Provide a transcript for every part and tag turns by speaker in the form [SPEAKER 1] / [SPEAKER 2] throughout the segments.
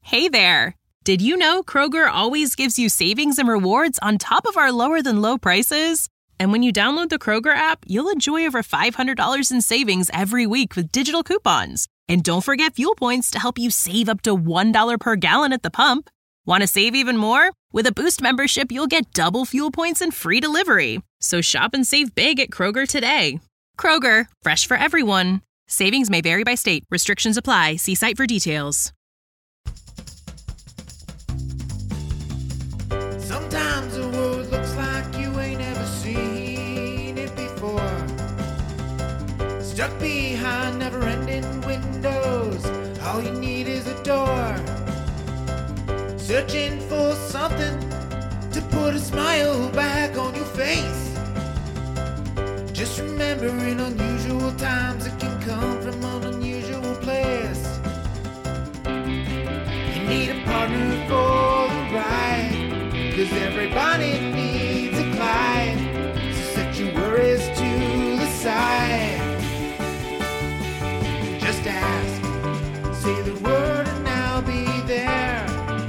[SPEAKER 1] Hey there! Did you know Kroger always gives you savings and rewards on top of our lower-than-low prices? And when you download the Kroger app, you'll enjoy over $500 in savings every week with digital coupons. And don't forget fuel points to help you save up to $1 per gallon at the pump. Want to save even more? With a Boost membership, you'll get double fuel points and free delivery. So shop and save big at Kroger today. Kroger, fresh for everyone. Savings may vary by state. Restrictions apply. See site for details.
[SPEAKER 2] Sometimes the world looks like you ain't ever seen it before. Stuck behind never-ending windows, all you need is a door. Searching for something to put a smile back on your face. Just remember, in unusual times, it can come from an unusual place. You need a partner for the ride, 'cause everybody needs a Clyde. So set your worries to the side. Just ask, say the word and I'll be there.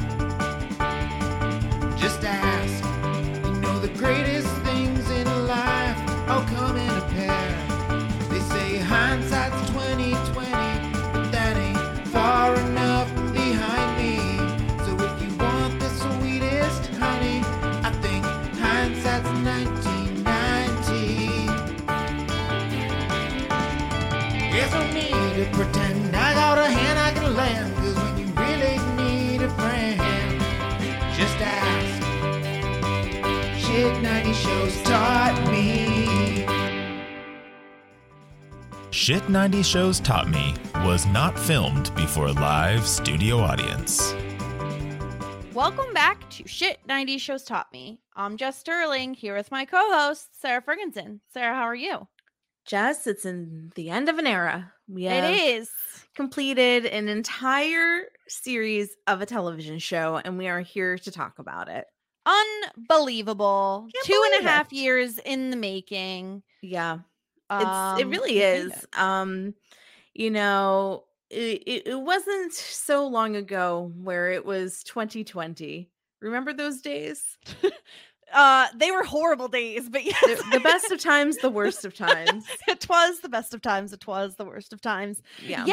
[SPEAKER 2] Just ask, you know the greatest things in life all come in a pair. They say hindsight's 20/20, but that ain't far enough behind me. So if you want the sweetest honey, I think hindsight's 1990. There's no need to pretend I got a hand I can lend, 'cause when you really need a friend, just ask. Shit 90 Shows Taught Me.
[SPEAKER 3] Shit 90 Shows Taught Me was not filmed before a live studio audience.
[SPEAKER 4] Welcome back to Shit 90 Shows Taught Me. I'm Jess Sterling, here with my co-host, Sarah Ferguson. Sarah, how are you?
[SPEAKER 5] Jess, it's in the end of an era. We have
[SPEAKER 4] It is.
[SPEAKER 5] completed an entire series of a television show, and we are here to talk about it.
[SPEAKER 4] Unbelievable.
[SPEAKER 5] Can't
[SPEAKER 4] 2.5
[SPEAKER 5] believe it.
[SPEAKER 4] years in the making.
[SPEAKER 5] Yeah, it really is. It wasn't so long ago where it was 2020. Remember those days?
[SPEAKER 4] They were horrible days, but yes.
[SPEAKER 5] The best of times, the worst of times.
[SPEAKER 4] It was the best of times. It was the worst of times.
[SPEAKER 5] Yeah.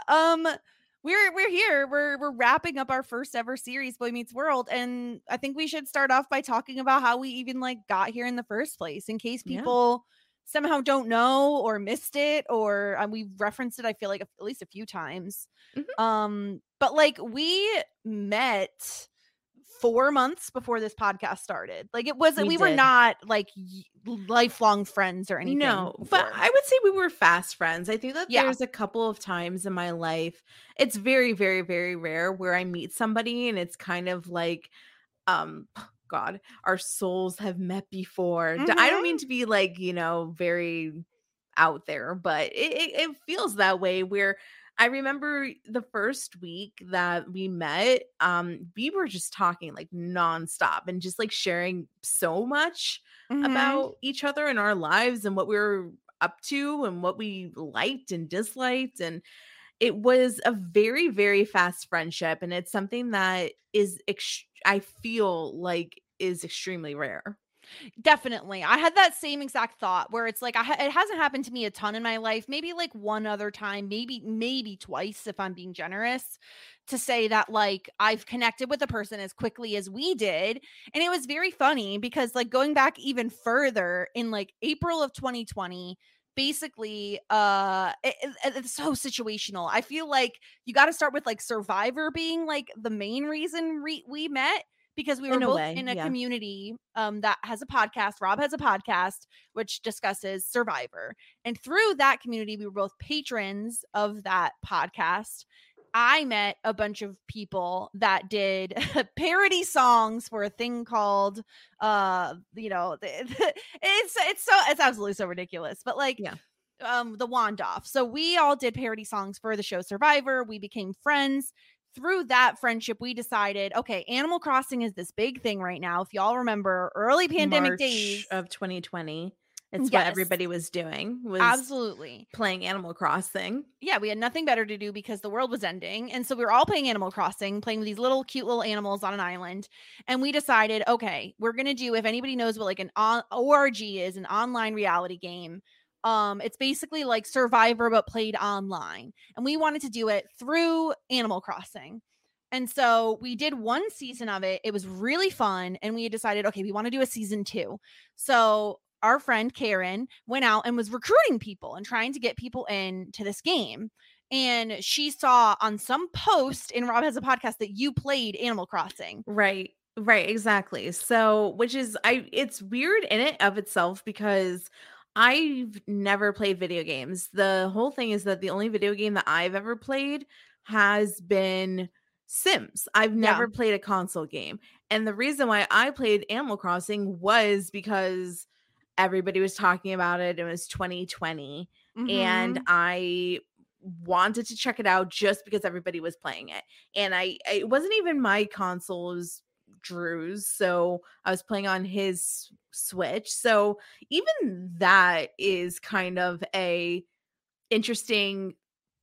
[SPEAKER 4] We're here. We're wrapping up our first ever series, Boy Meets World, and I think we should start off by talking about how we even got here in the first place, in case people somehow don't know or missed it, or we've referenced it, I feel like, at least a few times.
[SPEAKER 5] Mm-hmm.
[SPEAKER 4] But we met 4 months before this podcast started. We were not lifelong friends or anything.
[SPEAKER 5] No,
[SPEAKER 4] before.
[SPEAKER 5] but I would say we were fast friends. I think that
[SPEAKER 4] Yeah.
[SPEAKER 5] there's a couple of times in my life, it's very, very, very rare where I meet somebody and it's kind of like, God, our souls have met before.
[SPEAKER 4] Mhm.
[SPEAKER 5] I don't mean to be very out there, but it feels that way, where I remember the first week that we met, we were just talking nonstop and just sharing so much about each other and our lives and what we were up to and what we liked and disliked. And it was a very, very fast friendship. And it's something that is, I feel like, is extremely rare.
[SPEAKER 4] Definitely. I had that same exact thought where it's it hasn't happened to me a ton in my life. Maybe one other time, maybe twice, if I'm being generous, to say that I've connected with a person as quickly as we did. And it was very funny because going back even further in April of 2020, basically it's so situational. I feel like you got to start with Survivor being the main reason we met. Because we were both in a community that has a podcast. Rob has a podcast which discusses Survivor. And through that community, we were both patrons of that podcast. I met a bunch of people that did parody songs for a thing called, it's absolutely so ridiculous. But the Wand Off. So we all did parody songs for the show Survivor. We became friends. Through that friendship, we decided, okay, Animal Crossing is this big thing right now. If y'all remember early pandemic
[SPEAKER 5] March
[SPEAKER 4] days
[SPEAKER 5] of 2020. It's what everybody was doing, was
[SPEAKER 4] absolutely
[SPEAKER 5] playing Animal Crossing.
[SPEAKER 4] Yeah, we had nothing better to do because the world was ending. And so we were all playing Animal Crossing, playing with these little cute little animals on an island. And we decided, okay, we're going to do, if anybody knows what like an ORG is, an online reality game. It's basically like Survivor, but played online. And we wanted to do it through Animal Crossing. And so we did one season of it. It was really fun. And we had decided, okay, we want to do a season 2. So our friend Karen went out and was recruiting people and trying to get people into this game. And she saw on some post in Rob Has a Podcast that you played Animal Crossing.
[SPEAKER 5] Right, exactly. So, which is, it's weird in it of itself because I've never played video games. The whole thing is that the only video game that I've ever played has been Sims. I've never played a console game. And the reason why I played Animal Crossing was because everybody was talking about it. It was 2020 and I wanted to check it out just because everybody was playing it. And it wasn't even my console, it was Drew's. So I was playing on his Switch. So even that is kind of a interesting,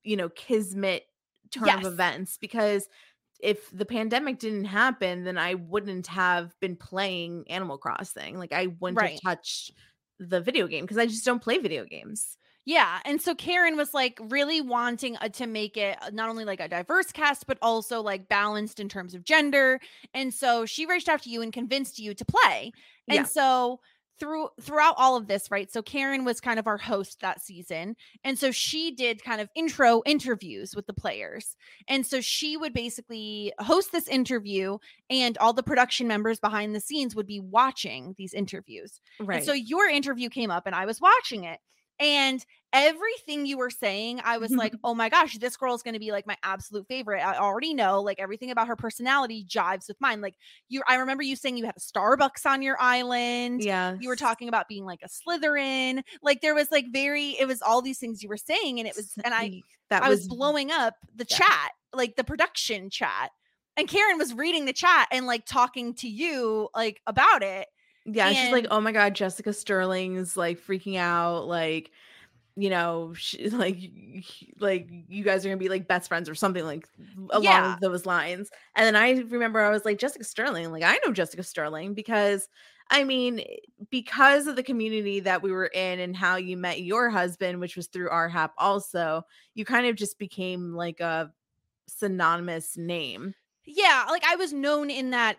[SPEAKER 5] kismet turn of events, because if the pandemic didn't happen, then I wouldn't have been playing Animal Crossing. Like I wouldn't have touched the video game because I just don't play video games.
[SPEAKER 4] Yeah. And so Karen was like really wanting to make it not only like a diverse cast, but also like balanced in terms of gender. And so she reached out to you and convinced you to play. And so throughout all of this, right? So Karen was kind of our host that season. And so she did kind of intro interviews with the players. And so she would basically host this interview and all the production members behind the scenes would be watching these interviews. Right. And so your interview came up and I was watching it. And everything you were saying, I was like, oh my gosh, this girl is going to be like my absolute favorite. I already know like everything about her personality jives with mine. Like I remember you saying you had a Starbucks on your island. Yeah. You were talking about being like a Slytherin. Like there was like it was all these things you were saying. And it was, and I was blowing up the chat, like the production chat. And Karen was reading the chat and like talking to you like about it.
[SPEAKER 5] Yeah, and she's like, oh my God, Jessica Sterling's like freaking out. Like, like you guys are going to be like best friends or something like along those lines. And then I remember I was like, Jessica Sterling, like I know Jessica Sterling because of the community that we were in and how you met your husband, which was through RHAP also, you kind of just became like a synonymous name.
[SPEAKER 4] Yeah, like I was known in that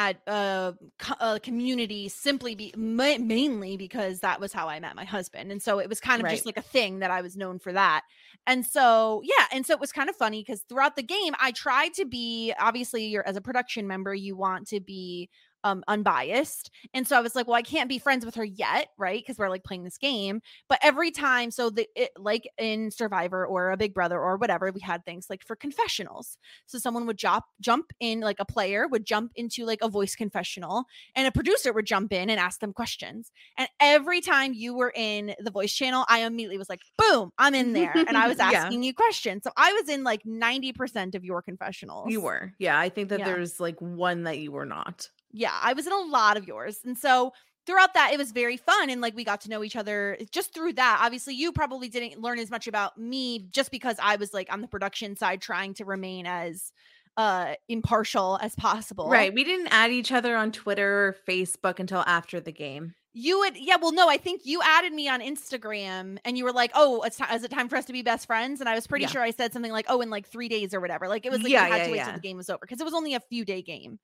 [SPEAKER 4] community simply mainly because that was how I met my husband. And so it was kind of just like a thing that I was known for that. And so, and so it was kind of funny because throughout the game, I tried to be, obviously as a production member, you want to be unbiased. And so I was like, well, I can't be friends with her yet, right? Because we're like playing this game. But every time, like in Survivor or a Big Brother or whatever, we had things like for confessionals. So someone would jump in, like a player would jump into like a voice confessional and a producer would jump in and ask them questions. And every time you were in the voice channel, I immediately was like, boom, I'm in there. And I was asking you questions. So I was in like 90% of your confessionals.
[SPEAKER 5] You were. Yeah. I think that there's like one that you were not.
[SPEAKER 4] Yeah, I was in a lot of yours. And so throughout that, it was very fun. And like, we got to know each other just through that. Obviously, you probably didn't learn as much about me just because I was like on the production side trying to remain as impartial as possible.
[SPEAKER 5] Right. We didn't add each other on Twitter or Facebook until after the game.
[SPEAKER 4] You would, well, no, I think you added me on Instagram and you were like, oh, is it time for us to be best friends? And I was pretty sure I said something like, oh, in like 3 days or whatever. Like it was like, you had to wait till the game was over because it was only a few day game.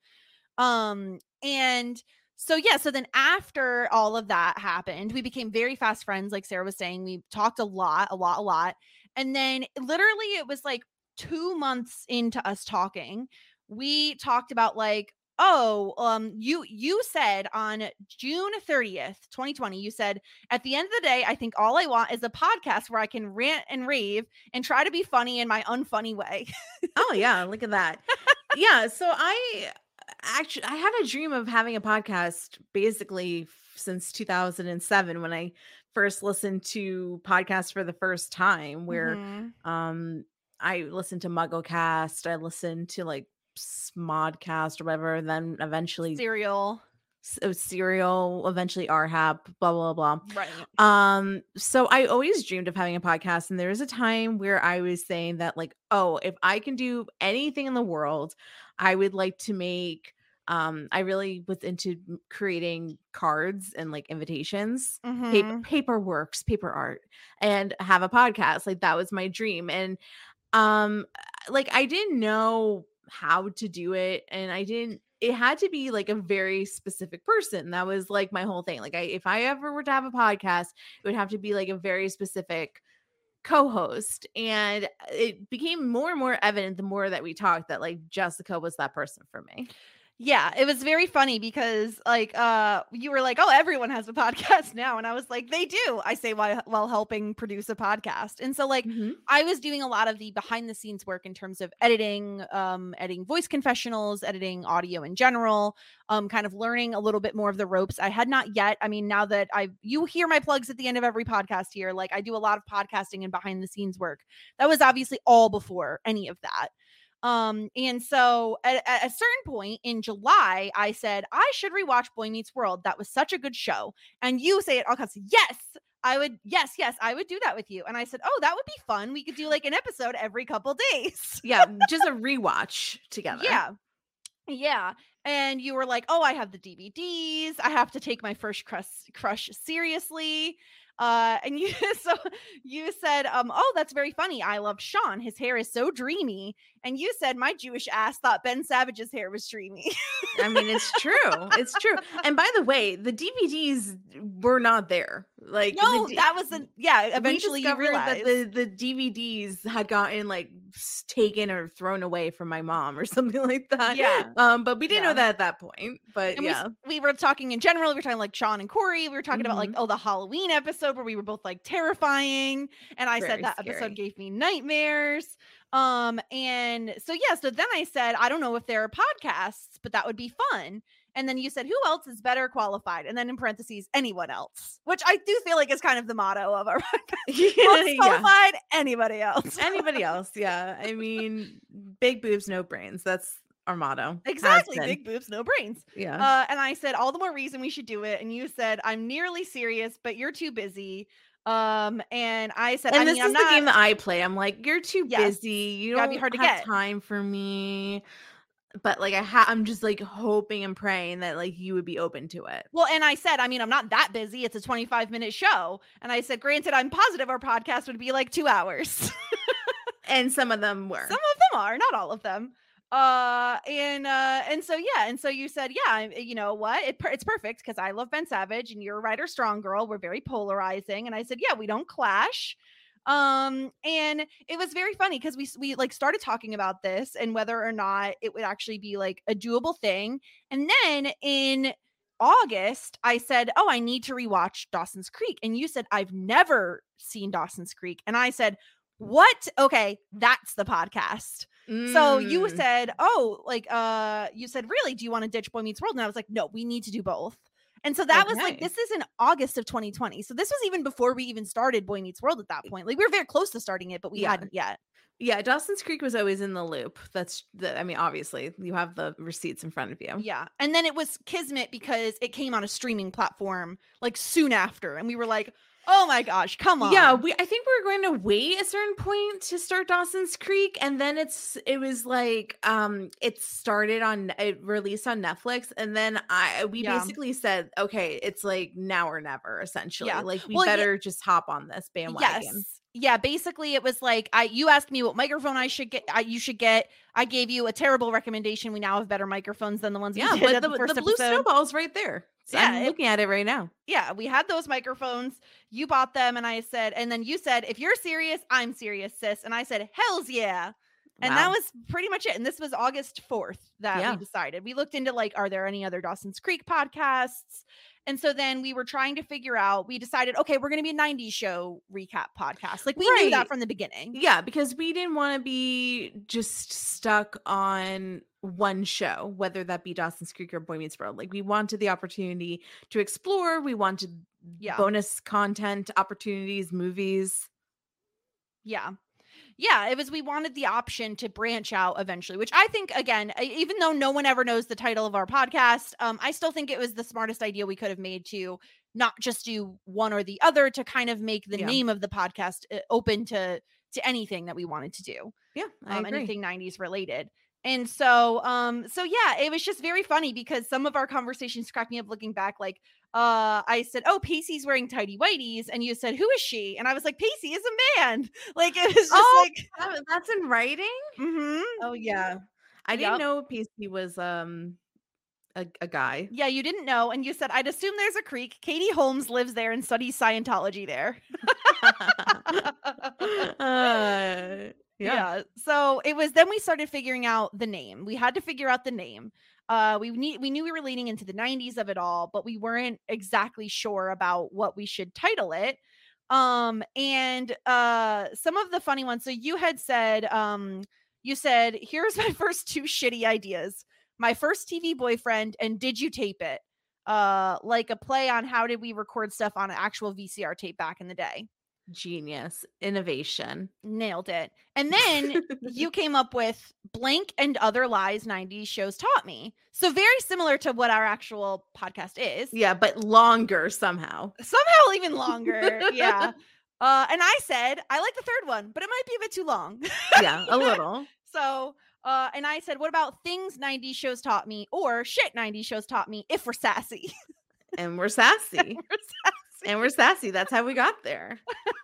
[SPEAKER 4] And so, so then after all of that happened, we became very fast friends. Like Sarah was saying, we talked a lot. And then literally it was like 2 months into us talking, we talked about like, you said on June 30th, 2020, you said, at the end of the day, I think all I want is a podcast where I can rant and rave and try to be funny in my unfunny way.
[SPEAKER 5] Oh yeah. Look at that. Yeah. So I had a dream of having a podcast basically since 2007 when I first listened to podcasts for the first time, where I listened to MuggleCast, I listened to like Smodcast or whatever, and then eventually
[SPEAKER 4] Serial.
[SPEAKER 5] Serial, eventually RHAP, blah blah blah.
[SPEAKER 4] Right.
[SPEAKER 5] So I always dreamed of having a podcast, and there was a time where I was saying that, like, oh, if I can do anything in the world, I would like to make I really was into creating cards and like invitations,
[SPEAKER 4] Mhm.
[SPEAKER 5] paper art, and have a podcast. Like that was my dream. And um like I didn't know how to do it, and it had to be like a very specific person. That was like my whole thing. Like if I ever were to have a podcast, it would have to be like a very specific co-host. And it became more and more evident the more that we talked that like Jessica was that person for me.
[SPEAKER 4] Yeah, it was very funny because like you were like, "Oh, everyone has a podcast now." And I was like, "They do." I say while helping produce a podcast. And so like
[SPEAKER 5] Mhm.
[SPEAKER 4] I was doing a lot of the behind the scenes work in terms of editing voice confessionals, editing audio in general, kind of learning a little bit more of the ropes. I had not yet. I mean, now that you hear my plugs at the end of every podcast here, like I do a lot of podcasting and behind the scenes work. That was obviously all before any of that. And so at a certain point in July, I said, I should rewatch Boy Meets World. That was such a good show. And you say it all kinds of, yes, I would. Yes, I would do that with you. And I said, oh, that would be fun. We could do like an episode every couple days.
[SPEAKER 5] Yeah, just a rewatch together.
[SPEAKER 4] Yeah. And you were like, oh, I have the DVDs. I have to take my first crush seriously. And you so you said, oh, that's very funny. I loved Sean. His hair is so dreamy. And you said my Jewish ass thought Ben Savage's hair was dreamy.
[SPEAKER 5] I mean, it's true. It's true. And by the way, the DVDs were not there. Like
[SPEAKER 4] no, that was eventually you realized
[SPEAKER 5] that the DVDs had gotten like taken or thrown away from my mom or something like that.
[SPEAKER 4] Yeah.
[SPEAKER 5] But we didn't know that at that point. But
[SPEAKER 4] and
[SPEAKER 5] yeah.
[SPEAKER 4] we were talking in general. We were talking like Sean and Corey. We were talking about like, the Halloween episode where we were both like terrifying. And I said that
[SPEAKER 5] scary.
[SPEAKER 4] episode gave me nightmares. And so so then I said, I don't know if there are podcasts, but that would be fun. And then you said, who else is better qualified? And then in parentheses, anyone else, which I do feel like is kind of the motto of our podcast. Qualified, anybody else.
[SPEAKER 5] Anybody else. Yeah. I mean, big boobs, no brains. That's our motto.
[SPEAKER 4] Exactly. Big boobs, no brains.
[SPEAKER 5] Yeah.
[SPEAKER 4] And I said, all the more reason we should do it. And you said, I'm nearly serious, but you're too busy. And I said,
[SPEAKER 5] and this is the game that I play. I'm like, you're too busy. You don't
[SPEAKER 4] be hard to
[SPEAKER 5] have
[SPEAKER 4] get
[SPEAKER 5] time for me. But like I'm just like hoping and praying that like you would be open to it.
[SPEAKER 4] Well, and I said, I mean, I'm not that busy. It's a 25-minute show. And I said, granted, I'm positive our podcast would be like 2 hours.
[SPEAKER 5] And some of them were.
[SPEAKER 4] Some of them are, not all of them. And so you said, you know what? It's perfect because I love Ben Savage and you're a writer strong girl. We're very polarizing. And I said, yeah, we don't clash. And it was very funny because we like started talking about this and whether or not it would actually be like a doable thing. And then in August, I said, oh, I need to rewatch Dawson's Creek. And you said, I've never seen Dawson's Creek. And I said, what? Okay, that's the podcast. So you said, oh, like, you said, really, do you want to ditch Boy Meets World? And I was like, no, we need to do both. And so that was like, this is in August of 2020. So this was even before we even started Boy Meets World at that point. Like we were very close to starting it, but we hadn't yet.
[SPEAKER 5] Yeah, Dawson's Creek was always in the loop. I mean, obviously, you have the receipts in front of you.
[SPEAKER 4] Yeah. And then it was kismet because it came on a streaming platform like soon after. And we were like, oh my gosh, come on.
[SPEAKER 5] Yeah, I think we were going to wait a certain point to start Dawson's Creek, and then it was like it released on Netflix, and then we basically said, okay, it's like now or never, essentially.
[SPEAKER 4] Yeah.
[SPEAKER 5] Like we better just hop on this bandwagon.
[SPEAKER 4] Yes. Yeah, basically it was like you asked me what microphone I should get. You should get. I gave you a terrible recommendation. We now have better microphones than the ones we did at the first
[SPEAKER 5] blue
[SPEAKER 4] episode.
[SPEAKER 5] snowball's right there. So yeah, I'm looking at it right now.
[SPEAKER 4] Yeah, we had those microphones. You bought them, and I said, and then you said, if you're serious, I'm serious, sis. And I said, hell's yeah. And that was pretty much it. And this was August 4th that we decided. We looked into like, are there any other Dawson's Creek podcasts? And so then we were trying to figure out, we decided, okay, we're going to be a 90s show recap podcast. Like we knew that from the beginning.
[SPEAKER 5] Yeah, because we didn't want to be just stuck on one show, whether that be Dawson's Creek or Boy Meets World. Like we wanted the opportunity to explore. We wanted bonus content, opportunities, movies.
[SPEAKER 4] Yeah. Yeah, it was, we wanted the option to branch out eventually, which I think, again, even though no one ever knows the title of our podcast, I still think it was the smartest idea we could have made to not just do one or the other, to kind of make the
[SPEAKER 5] Yeah.
[SPEAKER 4] name of the podcast open to anything that we wanted to do.
[SPEAKER 5] Yeah, I agree.
[SPEAKER 4] Anything 90s related. And so yeah, it was just very funny because some of our conversations cracked me up looking back. Like, I said, "Oh, Pacey's wearing tidy whities," and you said, "Who is she?" And I was like, "Pacey is a man." Like, it was just
[SPEAKER 5] that's in writing.
[SPEAKER 4] Mhm.
[SPEAKER 5] Oh yeah, I didn't know Pacey was a guy.
[SPEAKER 4] Yeah, you didn't know, and you said, "I'd assume there's a creek. Katie Holmes lives there and studies Scientology there." Yeah. So it was, then we started figuring out the name. We had to figure out the name. We knew we were leaning into the 90s of it all, but we weren't exactly sure about what we should title it. And some of the funny ones. So you had said, "Here's my first two shitty ideas. My first TV boyfriend and did you tape it?" Like a play on how did we record stuff on an actual VCR tape back in the day.
[SPEAKER 5] Genius. Innovation.
[SPEAKER 4] Nailed it. And then you came up with blank and other lies 90s shows taught me. So very similar to what our actual podcast is.
[SPEAKER 5] Yeah, but longer somehow.
[SPEAKER 4] Somehow even longer. Yeah. And I said, I like the third one, but it might be a bit too long.
[SPEAKER 5] Yeah, a little.
[SPEAKER 4] So, and I said, what about things 90s shows taught me or shit 90s shows taught me if we're sassy?
[SPEAKER 5] And we're sassy. And we're sassy. That's how we got there.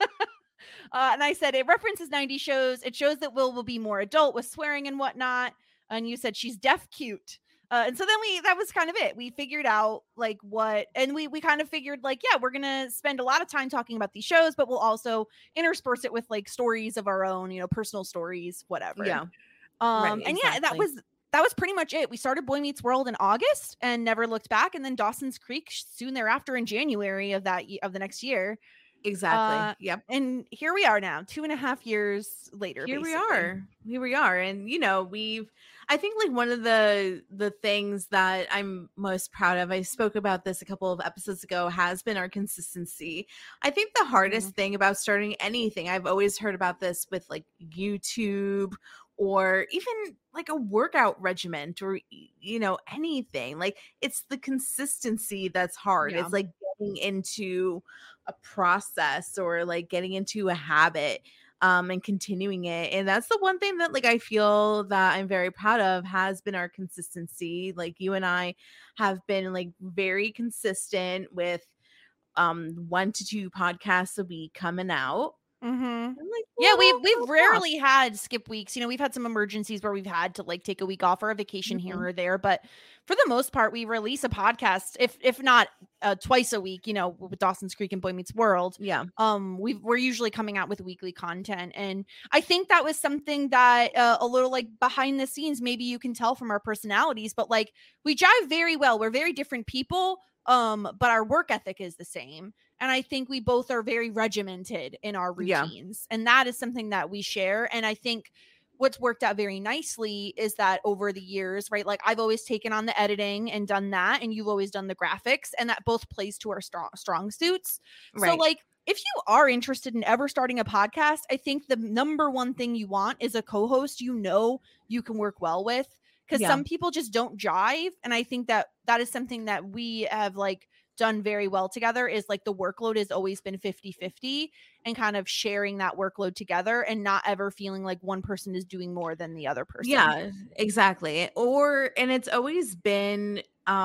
[SPEAKER 4] And I said, it references 90s shows. It shows that Will be more adult with swearing and whatnot. And you said she's deaf cute. And so then that was kind of it. We figured out like what, and we kind of figured like, yeah, we're going to spend a lot of time talking about these shows, but we'll also intersperse it with like stories of our own, personal stories, whatever.
[SPEAKER 5] Yeah.
[SPEAKER 4] Right, exactly. And yeah, that was pretty much it. We started Boy Meets World in August and never looked back. And then Dawson's Creek soon thereafter in January of the next year.
[SPEAKER 5] Exactly. Yep.
[SPEAKER 4] And here we are now, 2.5 years later.
[SPEAKER 5] Here we are. And I think like one of the things that I'm most proud of, I spoke about this a couple of episodes ago, has been our consistency. I think the hardest thing about starting anything, I've always heard about this with like YouTube or even like a workout regimen or, anything, like it's the consistency that's hard. Yeah. It's like getting into a process or like getting into a habit and continuing it. And that's the one thing that like I feel that I'm very proud of has been our consistency. Like you and I have been like very consistent with 1 to 2 podcasts a week coming out.
[SPEAKER 4] Mm-hmm. Like, yeah, we've rarely had skip weeks. We've had some emergencies where we've had to like take a week off or a vacation here or there, but for the most part, we release a podcast if not twice a week. With Dawson's Creek and Boy Meets World. Yeah. We're usually coming out with weekly content, and I think that was something that a little like behind the scenes, maybe you can tell from our personalities, but like we jive very well. We're very different people. But our work ethic is the same. And I think we both are very regimented in our routines. Yeah. And that is something that we share. And I think what's worked out very nicely is that over the years, right? Like I've always taken on the editing and done that. And you've always done the graphics, and that both plays to our strong suits. Right. So like, if you are interested in ever starting a podcast, I think the number one thing you want is a co-host you can work well with. Because some people just don't jive. And I think that is something that we have like done very well together, is like the workload has always been 50-50 and kind of sharing that workload together and not ever feeling like one person is doing more than the other person.
[SPEAKER 5] Yeah, exactly. And it's always been,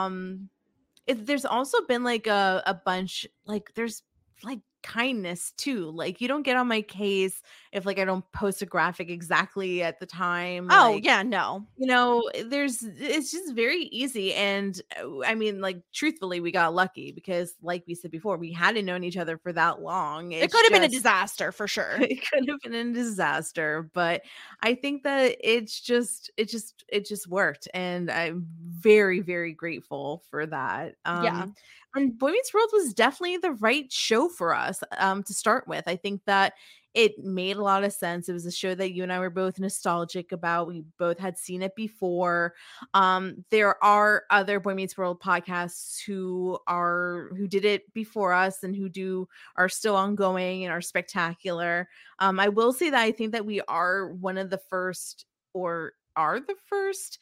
[SPEAKER 5] there's also been like a bunch, like there's like kindness too. Like you don't get on my case if like I don't post a graphic exactly at the time.
[SPEAKER 4] Oh
[SPEAKER 5] like,
[SPEAKER 4] yeah, no.
[SPEAKER 5] It's just very easy. And I mean, like truthfully, we got lucky because like we said before, we hadn't known each other for that long.
[SPEAKER 4] It could have been a disaster for sure.
[SPEAKER 5] It could have been a disaster, but I think that it just worked. And I'm very, very grateful for that. Yeah. And Boy Meets World was definitely the right show for us to start with. I think that it made a lot of sense. It was a show that you and I were both nostalgic about. We both had seen it before. There are other Boy Meets World podcasts who did it before us and are still ongoing and are spectacular. I will say that I think that we are one of the first, or are the first,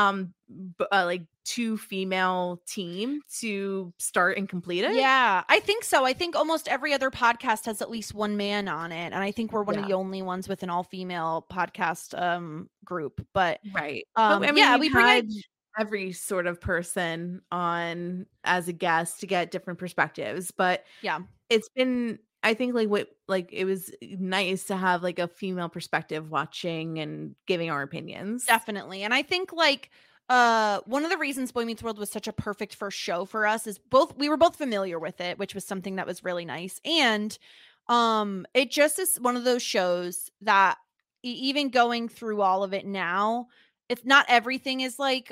[SPEAKER 5] like 2 female team to start and complete it.
[SPEAKER 4] Yeah, I think so. I think almost every other podcast has at least one man on it, and I think we're one of the only ones with an all-female podcast group. But
[SPEAKER 5] right, but, I mean,
[SPEAKER 4] yeah,
[SPEAKER 5] we bring every sort of person on as a guest to get different perspectives. But
[SPEAKER 4] yeah,
[SPEAKER 5] it's been, I think, it was nice to have like a female perspective watching and giving our opinions.
[SPEAKER 4] Definitely. And I think like one of the reasons Boy Meets World was such a perfect first show for us is we were both familiar with it, which was something that was really nice. And it just is one of those shows that even going through all of it now, if not everything is like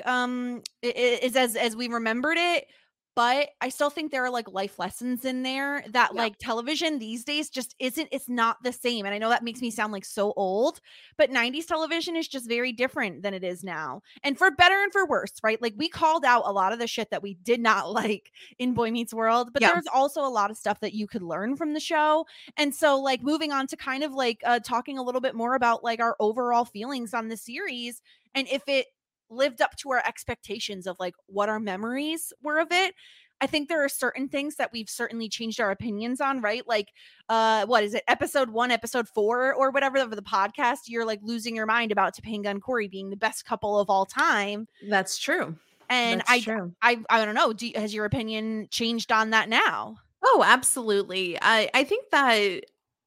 [SPEAKER 4] is as we remembered it, but I still think there are like life lessons in there that like television these days just it's not the same. And I know that makes me sound like so old, but 90s television is just very different than it is now. And for better and for worse, right? Like we called out a lot of the shit that we did not like in Boy Meets World, but there's also a lot of stuff that you could learn from the show. And so like moving on to kind of like talking a little bit more about like our overall feelings on the series and if it lived up to our expectations of like what our memories were of it. I think there are certain things that we've certainly changed our opinions on, right? Like, what is it? Episode 1, episode 4 or whatever of the podcast, you're like losing your mind about Topanga and Corey being the best couple of all time.
[SPEAKER 5] That's true.
[SPEAKER 4] And
[SPEAKER 5] That's true.
[SPEAKER 4] I don't know. Has your opinion changed on that now?
[SPEAKER 5] Oh, absolutely. I think that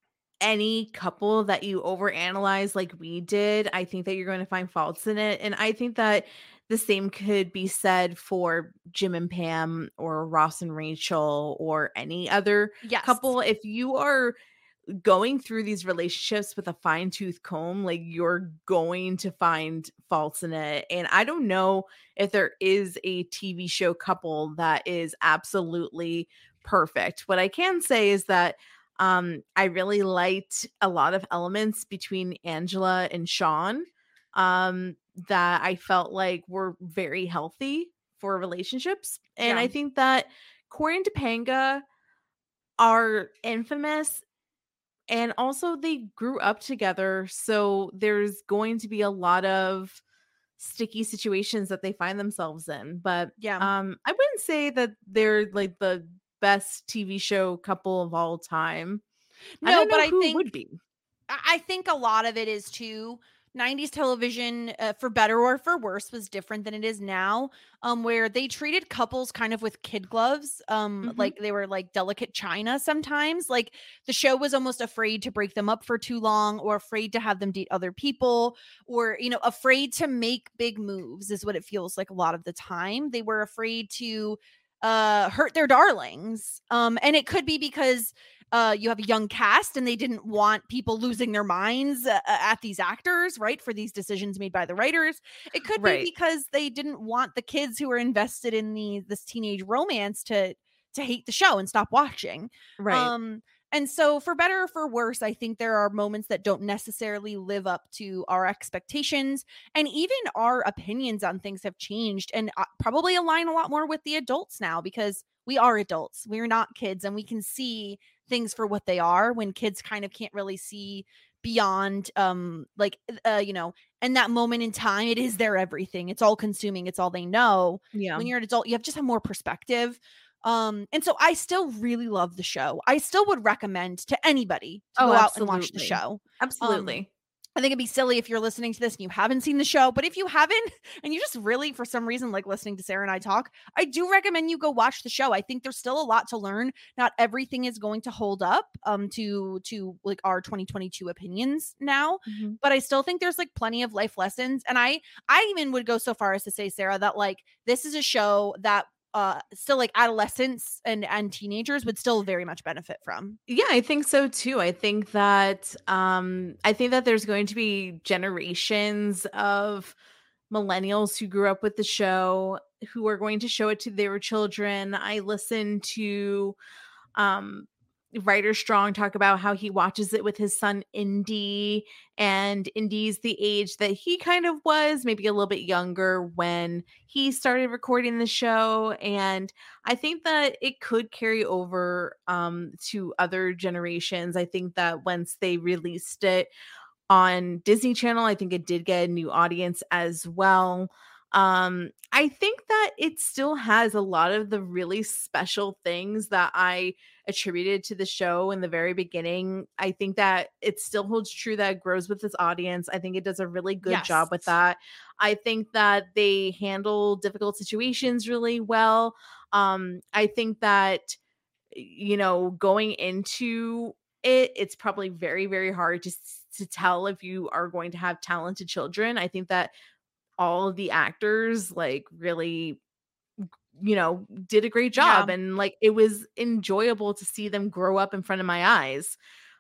[SPEAKER 5] any couple that you overanalyze like we did, I think that you're going to find faults in it. And I think that the same could be said for Jim and Pam or Ross and Rachel or any other couple. If you are going through these relationships with a fine-tooth comb, like you're going to find faults in it. And I don't know if there is a TV show couple that is absolutely perfect. What I can say is that I really liked a lot of elements between Angela and Sean that I felt like were very healthy for relationships. And I think that Corey and Topanga are infamous, and also they grew up together. So there's going to be a lot of sticky situations that they find themselves in. But I wouldn't say that they're like the best TV show couple of all time.
[SPEAKER 4] No, but I think would be. I think a lot of it is too 90s television, for better or for worse, was different than it is now, where they treated couples kind of with kid gloves, like they were like delicate china sometimes. Like the show was almost afraid to break them up for too long, or afraid to have them date other people, or, you know, afraid to make big moves is what it feels like a lot of the time. They were afraid to hurt their darlings. And it could be because you have a young cast and they didn't want people losing their minds at these actors, right? For these decisions made by the writers. It could be because they didn't want the kids who were invested in this teenage romance to hate the show and stop watching.
[SPEAKER 5] Right.
[SPEAKER 4] And so for better or for worse, I think there are moments that don't necessarily live up to our expectations, and even our opinions on things have changed and probably align a lot more with the adults now, because we are adults. We're not kids, and we can see things for what they are when kids kind of can't really see beyond you know, and that moment in time, it is their everything. It's all consuming. It's all they know.
[SPEAKER 5] Yeah.
[SPEAKER 4] When you're an adult, you have just have more perspective. And so I still really love the show. I still would recommend to anybody to go out and watch the show.
[SPEAKER 5] Absolutely.
[SPEAKER 4] I think it'd be silly if you're listening to this and you haven't seen the show, but if you haven't and you just really, for some reason, like listening to Sarah and I talk, I do recommend you go watch the show. I think there's still a lot to learn. Not everything is going to hold up to like our 2022 opinions now, but I still think there's like plenty of life lessons. And I even would go so far as to say, Sarah, that like this is a show that still like adolescents and teenagers would still very much benefit from.
[SPEAKER 5] Yeah, I think so too. I think that there's going to be generations of millennials who grew up with the show who are going to show it to their children. I listened to Writer Strong talk about how he watches it with his son Indy, and Indy's the age that he kind of was, maybe a little bit younger when he started recording the show. And I think that it could carry over to other generations. I think that once they released it on Disney Channel, I think it did get a new audience as well. I think that it still has a lot of the really special things that I attributed to the show in the very beginning. I think that it still holds true that it grows with its audience. I think it does a really good job with
[SPEAKER 4] Yes.
[SPEAKER 5] that. I think that they handle difficult situations really well. I think that, going into it, it's probably very, very hard to tell if you are going to have talented children. I think that all of the actors like really did a great
[SPEAKER 4] Yeah.
[SPEAKER 5] job, and like it was enjoyable to see them grow up in front of my eyes.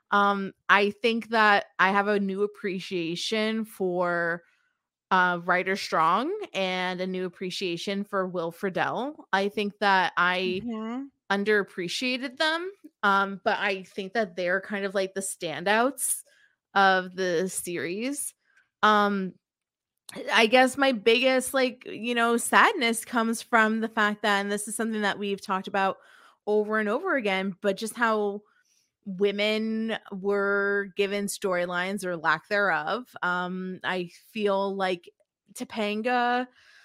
[SPEAKER 5] I think that I have a new appreciation for Ryder Strong and a new appreciation for Will Friedle. I think that I
[SPEAKER 4] Mhm.
[SPEAKER 5] underappreciated them, but I think that they're kind of like the standouts of the series. um I guess my biggest, sadness comes from the fact that, and this is something that we've talked about over and over again, but just how women were given storylines or lack thereof. I feel like Topanga,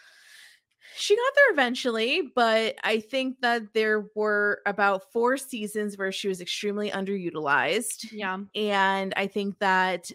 [SPEAKER 5] she got there eventually, but I think that there were about 4 seasons where she was extremely underutilized.
[SPEAKER 4] Yeah.
[SPEAKER 5] And I think that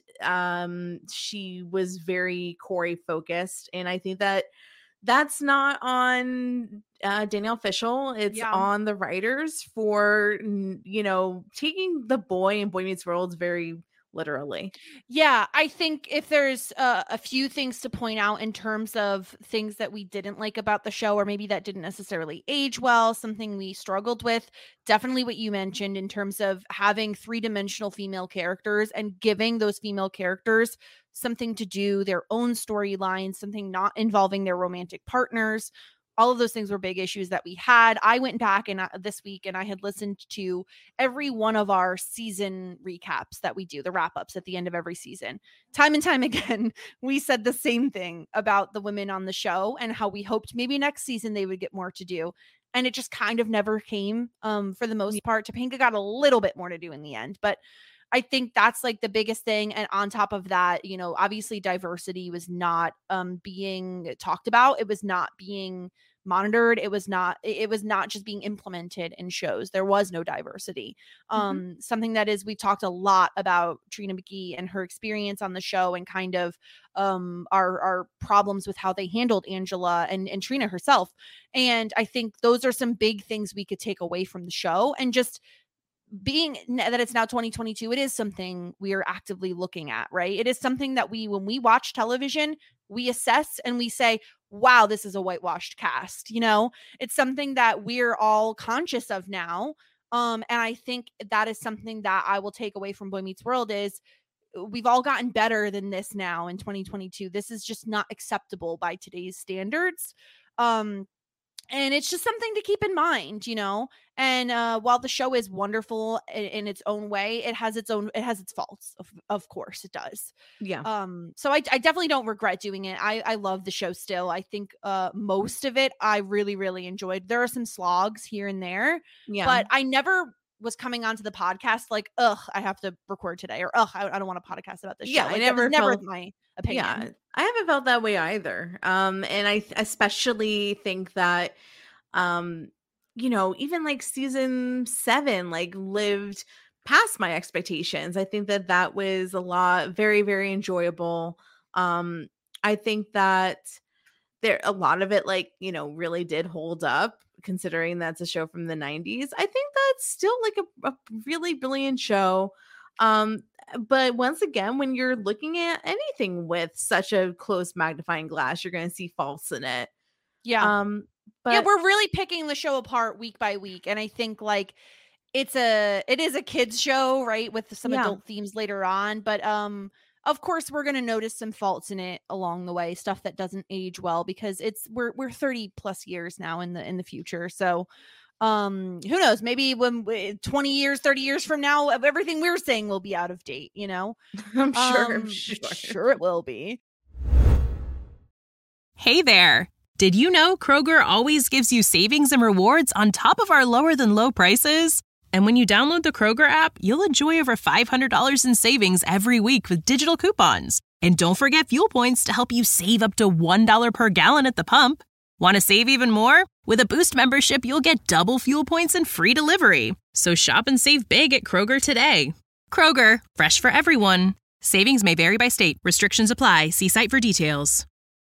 [SPEAKER 5] she was very Corey focused. And I think that that's not on Danielle Fishel. It's
[SPEAKER 4] Yeah.
[SPEAKER 5] on the writers for, taking the boy in Boy Meets World very literally.
[SPEAKER 4] Yeah, I think if there's a few things to point out in terms of things that we didn't like about the show, or maybe that didn't necessarily age well, something we struggled with, definitely what you mentioned in terms of having three-dimensional female characters and giving those female characters something to do, their own storylines, something not involving their romantic partners. All of those things were big issues that we had. I went back and this week and I had listened to every one of our season recaps that we do, the wrap ups at the end of every season. Time and time again, we said the same thing about the women on the show and how we hoped maybe next season they would get more to do. And it just kind of never came for the most part. Topanga got a little bit more to do in the end, but I think that's like the biggest thing. And on top of that, obviously diversity was not being talked about. It was not being monitored. It was not just being implemented in shows. There was no diversity. Something that is, we talked a lot about Trina McGee and her experience on the show, and kind of our problems with how they handled Angela and Trina herself. And I think those are some big things we could take away from the show. And just being that it's now 2022, it is something we are actively looking at, right? It is something that when we watch television, we assess and we say, wow, this is a whitewashed cast. It's something that we're all conscious of now. And I think that is something that I will take away from Boy Meets World is we've all gotten better than this now in 2022. This is just not acceptable by today's standards. And it's just something to keep in mind, and while the show is wonderful in its own way, it has its faults. Of course it does.
[SPEAKER 5] Yeah.
[SPEAKER 4] So I definitely don't regret doing it. I love the show still. I think most of it I really, really enjoyed. There are some slogs here and there, but I never was coming onto the podcast like, I have to record today, or I don't want to podcast about this show.
[SPEAKER 5] I never
[SPEAKER 4] felt my opinion.
[SPEAKER 5] Yeah, I haven't felt that way either. And I especially think that, even like season 7, like lived past my expectations. I think that was a lot, very, very enjoyable. I think that a lot of it, really did hold up, considering that's a show from the 90s. I think that's still like a really brilliant show. But once again, when you're looking at anything with such a close magnifying glass, you're going to see faults in it.
[SPEAKER 4] Yeah.
[SPEAKER 5] But
[SPEAKER 4] yeah, we're really picking the show apart week by week. And I think like it is a kids show, right? With some adult themes later on. But of course we're going to notice some faults in it along the way, stuff that doesn't age well, because we're 30 plus years now in the future. So Who knows, maybe when 20 years, 30 years from now, everything we're saying will be out of date, you know?
[SPEAKER 5] I'm sure.
[SPEAKER 4] Sure it will be.
[SPEAKER 1] Hey there! Did you know Kroger always gives you savings and rewards on top of our lower than low prices? And when you download the Kroger app, you'll enjoy over $500 in savings every week with digital coupons. And don't forget fuel points to help you save up to $1 per gallon at the pump. Want to save even more? With a Boost membership, you'll get double fuel points and free delivery. So shop and save big at Kroger today. Kroger, fresh for everyone. Savings may vary by state. Restrictions apply. See site for details.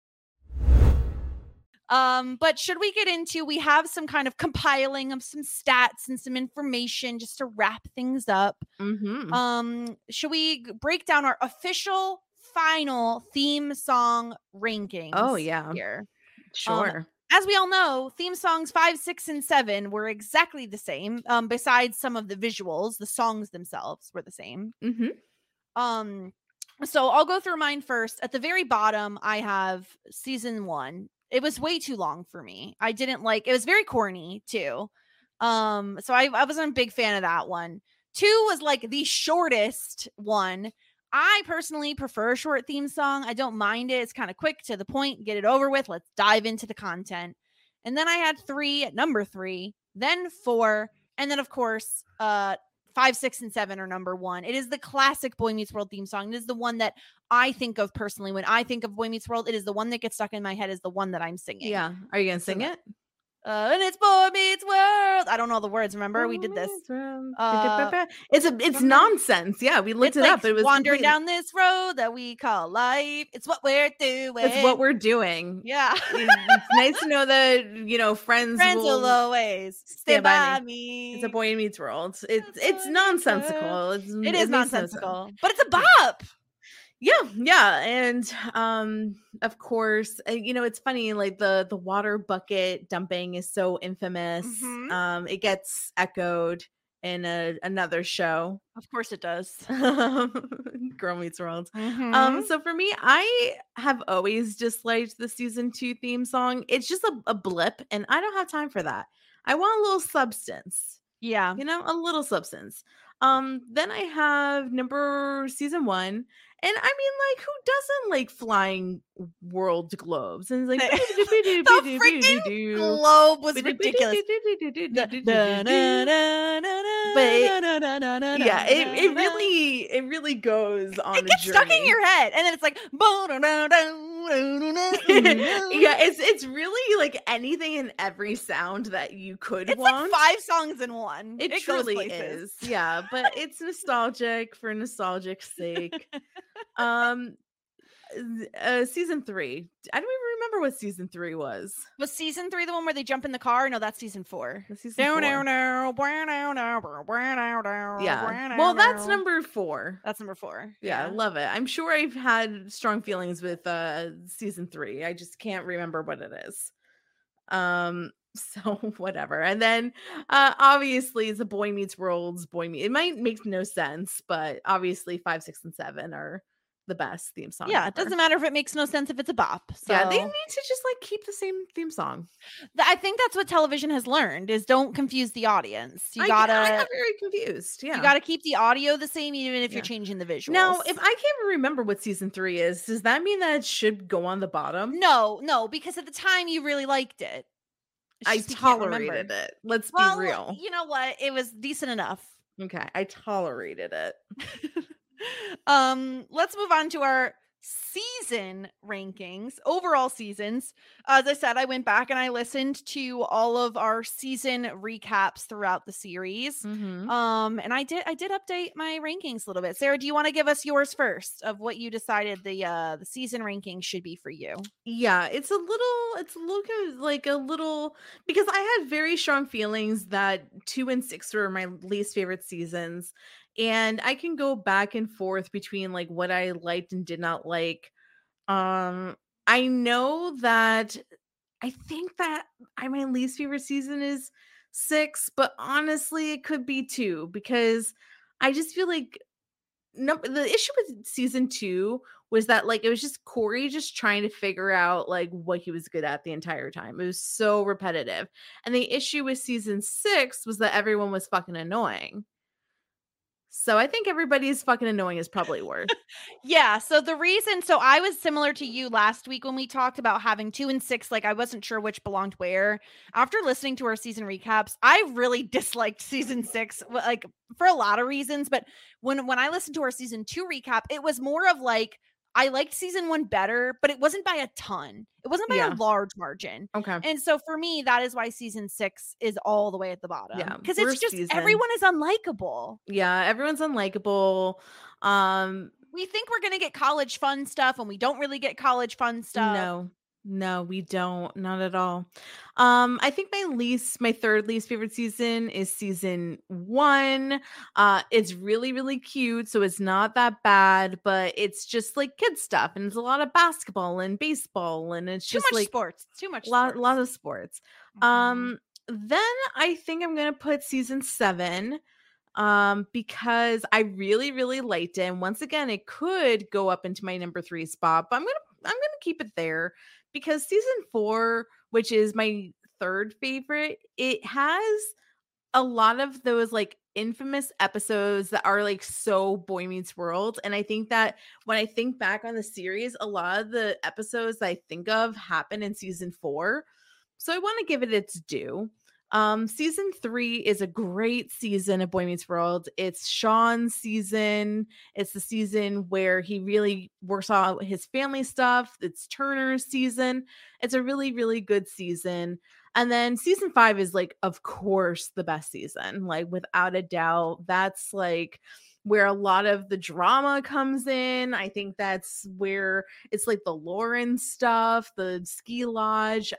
[SPEAKER 4] But should we get into, we have some kind of compiling of some stats and some information just to wrap things up. Should we break down our official final theme song rankings?
[SPEAKER 5] Oh, yeah.
[SPEAKER 4] Here.
[SPEAKER 5] Sure.
[SPEAKER 4] As we all know, theme songs 5, 6, and 7 were exactly the same. Besides some of the visuals, the songs themselves were the same. So I'll go through mine first. At the very bottom, I have season 1. It was way too long for me. I didn't like, it was very corny too. So I wasn't a big fan of that one. 2 was like the shortest one. I personally prefer a short theme song. I don't mind it. It's kind of quick, to the point, get it over with. Let's dive into the content. And then I had 3 at number 3, then 4, and then of course 5, 6, and 7 are number 1. It is the classic Boy Meets World theme song. It is the one that I think of personally when I think of Boy Meets World. It is the one that gets stuck in my head, is the one that I'm singing.
[SPEAKER 5] Yeah. Are you gonna sing it?
[SPEAKER 4] And it's Boy Meets World. I don't know the words. Remember, we did this.
[SPEAKER 5] It's nonsense. Yeah, we looked it up. It was
[SPEAKER 4] wandering down this road that we call life. It's what we're doing.
[SPEAKER 5] It's what we're doing.
[SPEAKER 4] Yeah.
[SPEAKER 5] It's nice to know that, friends
[SPEAKER 4] will always stand by me.
[SPEAKER 5] It's a Boy Meets World. It's nonsensical.
[SPEAKER 4] It is nonsensical, but it's a bop.
[SPEAKER 5] Yeah. And of course, it's funny, like the water bucket dumping is so infamous. It gets echoed in another show.
[SPEAKER 4] Of course it does.
[SPEAKER 5] Girl Meets World. So for me, I have always disliked the season 2 theme song. It's just a blip, and I don't have time for that. I want a little substance.
[SPEAKER 4] Yeah.
[SPEAKER 5] A little substance. Then I have season 1. And I mean, like, who doesn't like flying world globes? And it's like,
[SPEAKER 4] the freaking globe was ridiculous.
[SPEAKER 5] But yeah, it really goes on.
[SPEAKER 4] It gets stuck in your head, and then it's like,
[SPEAKER 5] yeah, it's really like anything and every sound that you could want.
[SPEAKER 4] It's like 5 songs in one.
[SPEAKER 5] It truly is. Yeah, but it's nostalgic for nostalgic's sake. Season 3. I don't even remember what season 3 was.
[SPEAKER 4] Was season 3 the one where they jump in the car? No, that's season 4.
[SPEAKER 5] Yeah. Well, that's number 4.
[SPEAKER 4] That's number 4.
[SPEAKER 5] Yeah, I love it. I'm sure I've had strong feelings with season 3. I just can't remember what it is. So whatever. And then obviously it's a Boy Meets World's it might make no sense, but obviously 5, 6, and 7 are the best theme song.
[SPEAKER 4] Yeah,
[SPEAKER 5] ever.
[SPEAKER 4] It doesn't matter if it makes no sense if it's a bop. So.
[SPEAKER 5] Yeah, they need to just like keep the same theme song.
[SPEAKER 4] I think that's what television has learned, is don't confuse the audience. I got
[SPEAKER 5] very confused. Yeah,
[SPEAKER 4] you gotta keep the audio the same even if you're changing the visuals.
[SPEAKER 5] Now, if I can't remember what season 3 is, does that mean that it should go on the bottom?
[SPEAKER 4] No, because at the time you really liked it.
[SPEAKER 5] I tolerated it. Let's be real.
[SPEAKER 4] You know what? It was decent enough.
[SPEAKER 5] Okay, I tolerated it.
[SPEAKER 4] Let's move on to our season rankings, overall seasons. As I said, I went back and I listened to all of our season recaps throughout the series. And I did update my rankings a little bit. Sarah, do you want to give us yours first of what you decided the season rankings should be for you?
[SPEAKER 5] Yeah, it's a little because I had very strong feelings that 2 and 6 were my least favorite seasons. And I can go back and forth between like what I liked and did not like. I know that I think that my least favorite season is 6, but honestly, it could be 2 because I just feel like the issue with season 2 was that like it was just Corey just trying to figure out like what he was good at the entire time. It was so repetitive. And the issue with season 6 was that everyone was fucking annoying. So I think everybody's fucking annoying is probably worse.
[SPEAKER 4] Yeah. So I was similar to you last week when we talked about having 2 and 6. Like, I wasn't sure which belonged where. After listening to our season recaps, I really disliked season 6, like for a lot of reasons. But when I listened to our season 2 recap, it was more of like, I liked season 1 better, but it wasn't by a ton. It wasn't by a large margin.
[SPEAKER 5] Okay.
[SPEAKER 4] And so for me, that is why season 6 is all the way at the bottom.
[SPEAKER 5] Yeah,
[SPEAKER 4] Because it's just
[SPEAKER 5] season.
[SPEAKER 4] everyone is unlikable.
[SPEAKER 5] Yeah, everyone's unlikable.
[SPEAKER 4] We think we're going to get college fun stuff, and we don't really get college fun stuff.
[SPEAKER 5] No, we don't. Not at all. I think my third least favorite season is season 1. It's really, really cute, so it's not that bad, but it's just like kid stuff, and it's a lot of basketball and baseball, and it's just like
[SPEAKER 4] sports. Too much
[SPEAKER 5] lot
[SPEAKER 4] sports.
[SPEAKER 5] of sports.
[SPEAKER 4] Mhm.
[SPEAKER 5] Then I think I'm gonna put season 7. Because I really, really liked it. And once again, it could go up into my number 3 spot, but I'm gonna keep it there because season 4, which is my third favorite, it has a lot of those like infamous episodes that are like so Boy Meets World. And I think that when I think back on the series, a lot of the episodes I think of happen in season 4. So I want to give it its due. Season 3 is a great season of Boy Meets World. It's Sean's season. It's the season where he really works out his family stuff. It's Turner's season. It's a really, really good season. And then season 5 is like, of course, the best season. Like, without a doubt, that's like where a lot of the drama comes in. I think that's where it's like the Lauren stuff, the ski lodge.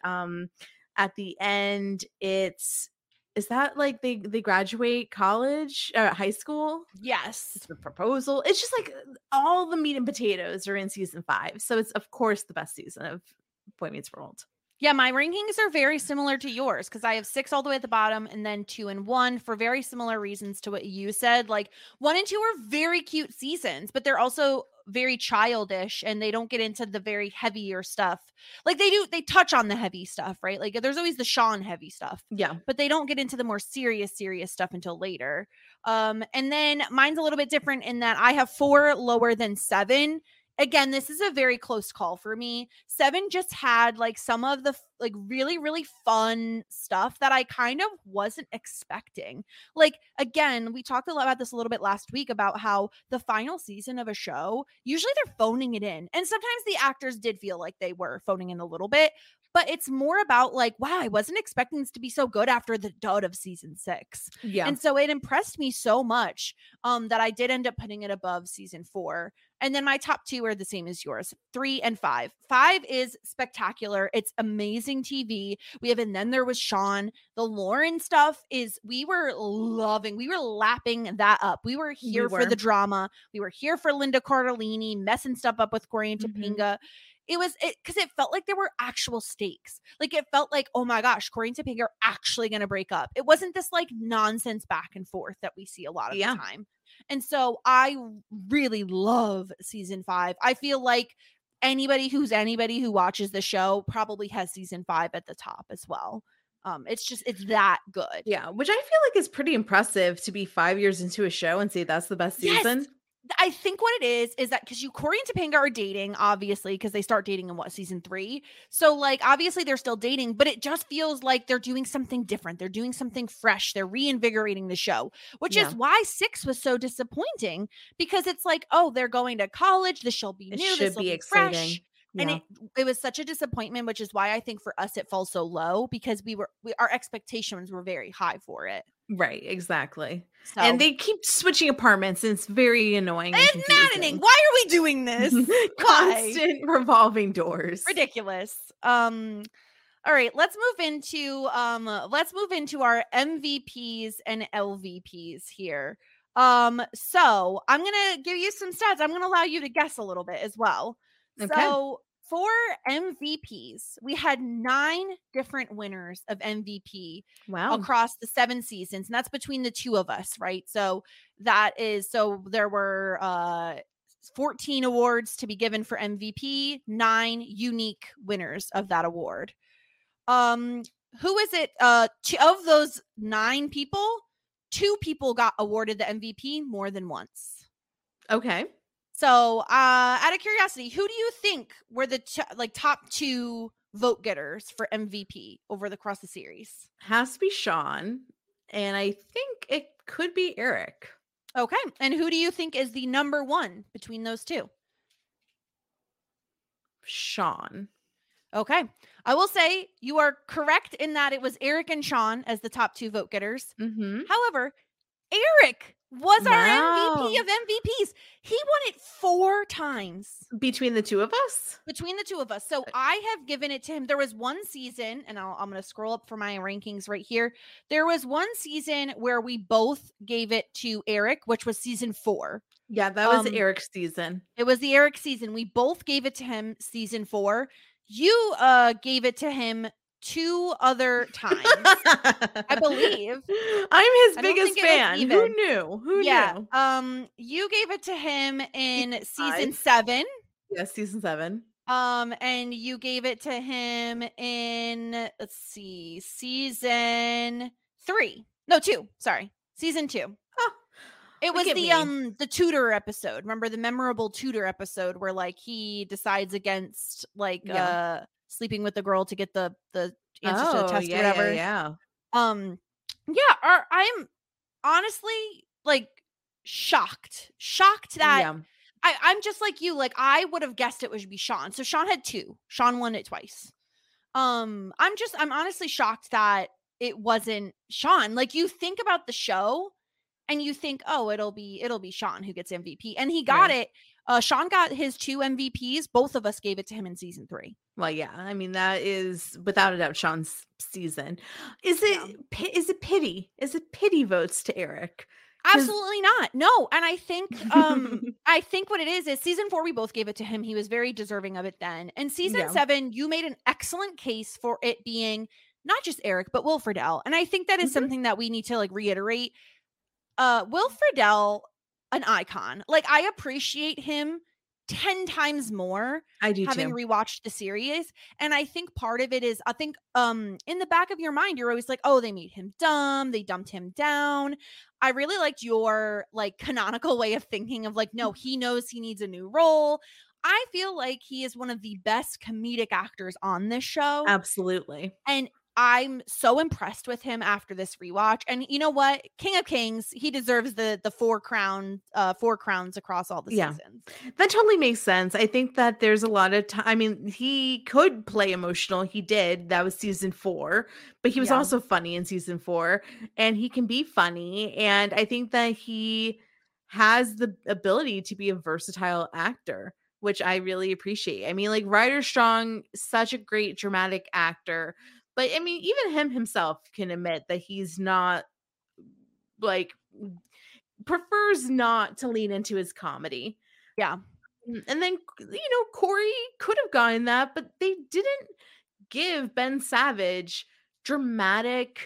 [SPEAKER 5] At the end, is that like they graduate college, high school?
[SPEAKER 4] Yes.
[SPEAKER 5] It's the proposal. It's just like all the meat and potatoes are in season 5. So it's of course the best season of Boy Meets World.
[SPEAKER 4] Yeah, my rankings are very similar to yours because I have 6 all the way at the bottom and then 2 and 1 for very similar reasons to what you said. Like 1 and 2 are very cute seasons, but they're also very childish and they don't get into the very heavier stuff. Like they touch on the heavy stuff, right? Like there's always the Sean heavy stuff.
[SPEAKER 5] Yeah.
[SPEAKER 4] But they don't get into the more serious stuff until later. And then mine's a little bit different in that I have 4 lower than 7. Again, this is a very close call for me. 7 just had like some of the like really, really fun stuff that I kind of wasn't expecting. Like, again, we talked a lot about this a little bit last week about how the final season of a show, usually they're phoning it in. And sometimes the actors did feel like they were phoning in a little bit, but it's more about like, wow, I wasn't expecting this to be so good after the dud of season 6.
[SPEAKER 5] Yeah.
[SPEAKER 4] And so it impressed me so much that I did end up putting it above season 4. And then my top 2 are the same as yours, 3 and 5. 5 is spectacular. It's amazing TV. We have, and then there was Sean. The Lauren stuff is, we were lapping that up. We were here for the drama. We were here for Linda Cardellini messing stuff up with Corey and Topanga. It was because it felt like there were actual stakes. Like it felt like, oh my gosh, Corey and Topanga are actually going to break up. It wasn't this like nonsense back and forth that we see a lot of the time. And so I really love season 5. I feel like anybody who watches the show probably has season 5 at the top as well. It's that good.
[SPEAKER 5] Yeah, which I feel like is pretty impressive to be 5 years into a show and say that's the best season.
[SPEAKER 4] Yes. I think what it is that because Corey and Topanga are dating, obviously, because they start dating in season 3. So like, obviously they're still dating, but it just feels like they're doing something different. They're doing something fresh. They're reinvigorating the show, which is why 6 was so disappointing because it's like, oh, they're going to college. This shall be new. This will be exciting. Fresh. Yeah. And it was such a disappointment, which is why I think for us it falls so low because our expectations were very high for it.
[SPEAKER 5] Right, exactly.
[SPEAKER 4] So,
[SPEAKER 5] and they keep switching apartments, and it's very annoying.
[SPEAKER 4] It's maddening. Why are we doing this?
[SPEAKER 5] Constant revolving doors.
[SPEAKER 4] Ridiculous. All right, let's move into our MVPs and LVPs here. So I'm gonna give you some stats. I'm gonna allow you to guess a little bit as well. Okay. So for MVPs, we had 9 different winners of MVP across the 7 seasons. And that's between the 2 of us, right? So there were 14 awards to be given for MVP, 9 unique winners of that award. Who is it? Of those 9 people, 2 people got awarded the MVP more than once.
[SPEAKER 5] Okay.
[SPEAKER 4] So, out of curiosity, who do you think were the top 2 vote getters for MVP over the across the series?
[SPEAKER 5] Has to be Sean, and I think it could be Eric.
[SPEAKER 4] Okay, and who do you think is the number 1 between those 2?
[SPEAKER 5] Sean.
[SPEAKER 4] Okay, I will say you are correct in that it was Eric and Sean as the top 2 vote getters.
[SPEAKER 5] Mm-hmm.
[SPEAKER 4] However, Eric was our MVP of MVPs. He won it 4 times.
[SPEAKER 5] Between the two of us?
[SPEAKER 4] Between the two of us. So I have given it to him. There was one season, and I'm going to scroll up for my rankings right here. There was one season where we both gave it to Eric, which was season 4.
[SPEAKER 5] Yeah, that was Eric's season.
[SPEAKER 4] It was the Eric season. We both gave it to him season 4. You gave it to him 2 other times, I believe.
[SPEAKER 5] I'm his biggest fan. Who knew? Who knew?
[SPEAKER 4] You gave it to him in season 7.
[SPEAKER 5] Yes, season 7.
[SPEAKER 4] And you gave it to him in season 3. No, 2. Sorry, season 2. Oh, it was the tutor episode. Remember the memorable tutor episode where like he decides against sleeping with the girl to get the answers to the test or whatever.
[SPEAKER 5] Yeah.
[SPEAKER 4] I'm honestly like shocked that I'm just like you. Like I would have guessed it would be Sean. So Sean had 2. Sean won it twice. I'm honestly shocked that it wasn't Sean. Like you think about the show and you think, oh, it'll be Sean who gets MVP, and he got it. Sean got his 2 MVPs. Both of us gave it to him in season 3.
[SPEAKER 5] Well, yeah. I mean, that is without a doubt Sean's season. Is it pity? Is it pity votes to Eric?
[SPEAKER 4] Absolutely not. No. And I think I think what it is season 4 we both gave it to him. He was very deserving of it then. And season 7, you made an excellent case for it being not just Eric, but Will Friedle. And I think that is something that we need to like reiterate. Will Friedle, an icon. Like I appreciate him 10 times more.
[SPEAKER 5] I do
[SPEAKER 4] having
[SPEAKER 5] too.
[SPEAKER 4] rewatched the series. And I think part of it is in the back of your mind, you're always like, oh, they made him dumb. They dumped him down. I really liked your like canonical way of thinking of like, no, he knows he needs a new role. I feel like he is one of the best comedic actors on this show.
[SPEAKER 5] Absolutely.
[SPEAKER 4] And I'm so impressed with him after this rewatch. And you know what? King of Kings, he deserves the 4 crowns across all the seasons.
[SPEAKER 5] That totally makes sense. I think that there's a lot of time. I mean, he could play emotional. He did. That was season 4, but he was also funny in season 4, and he can be funny. And I think that he has the ability to be a versatile actor, which I really appreciate. I mean, like Ryder Strong, such a great dramatic actor. But I mean, even him himself can admit that he's not like prefers not to lean into his comedy.
[SPEAKER 4] Yeah.
[SPEAKER 5] And then, Corey could have gotten that, but they didn't give Ben Savage dramatic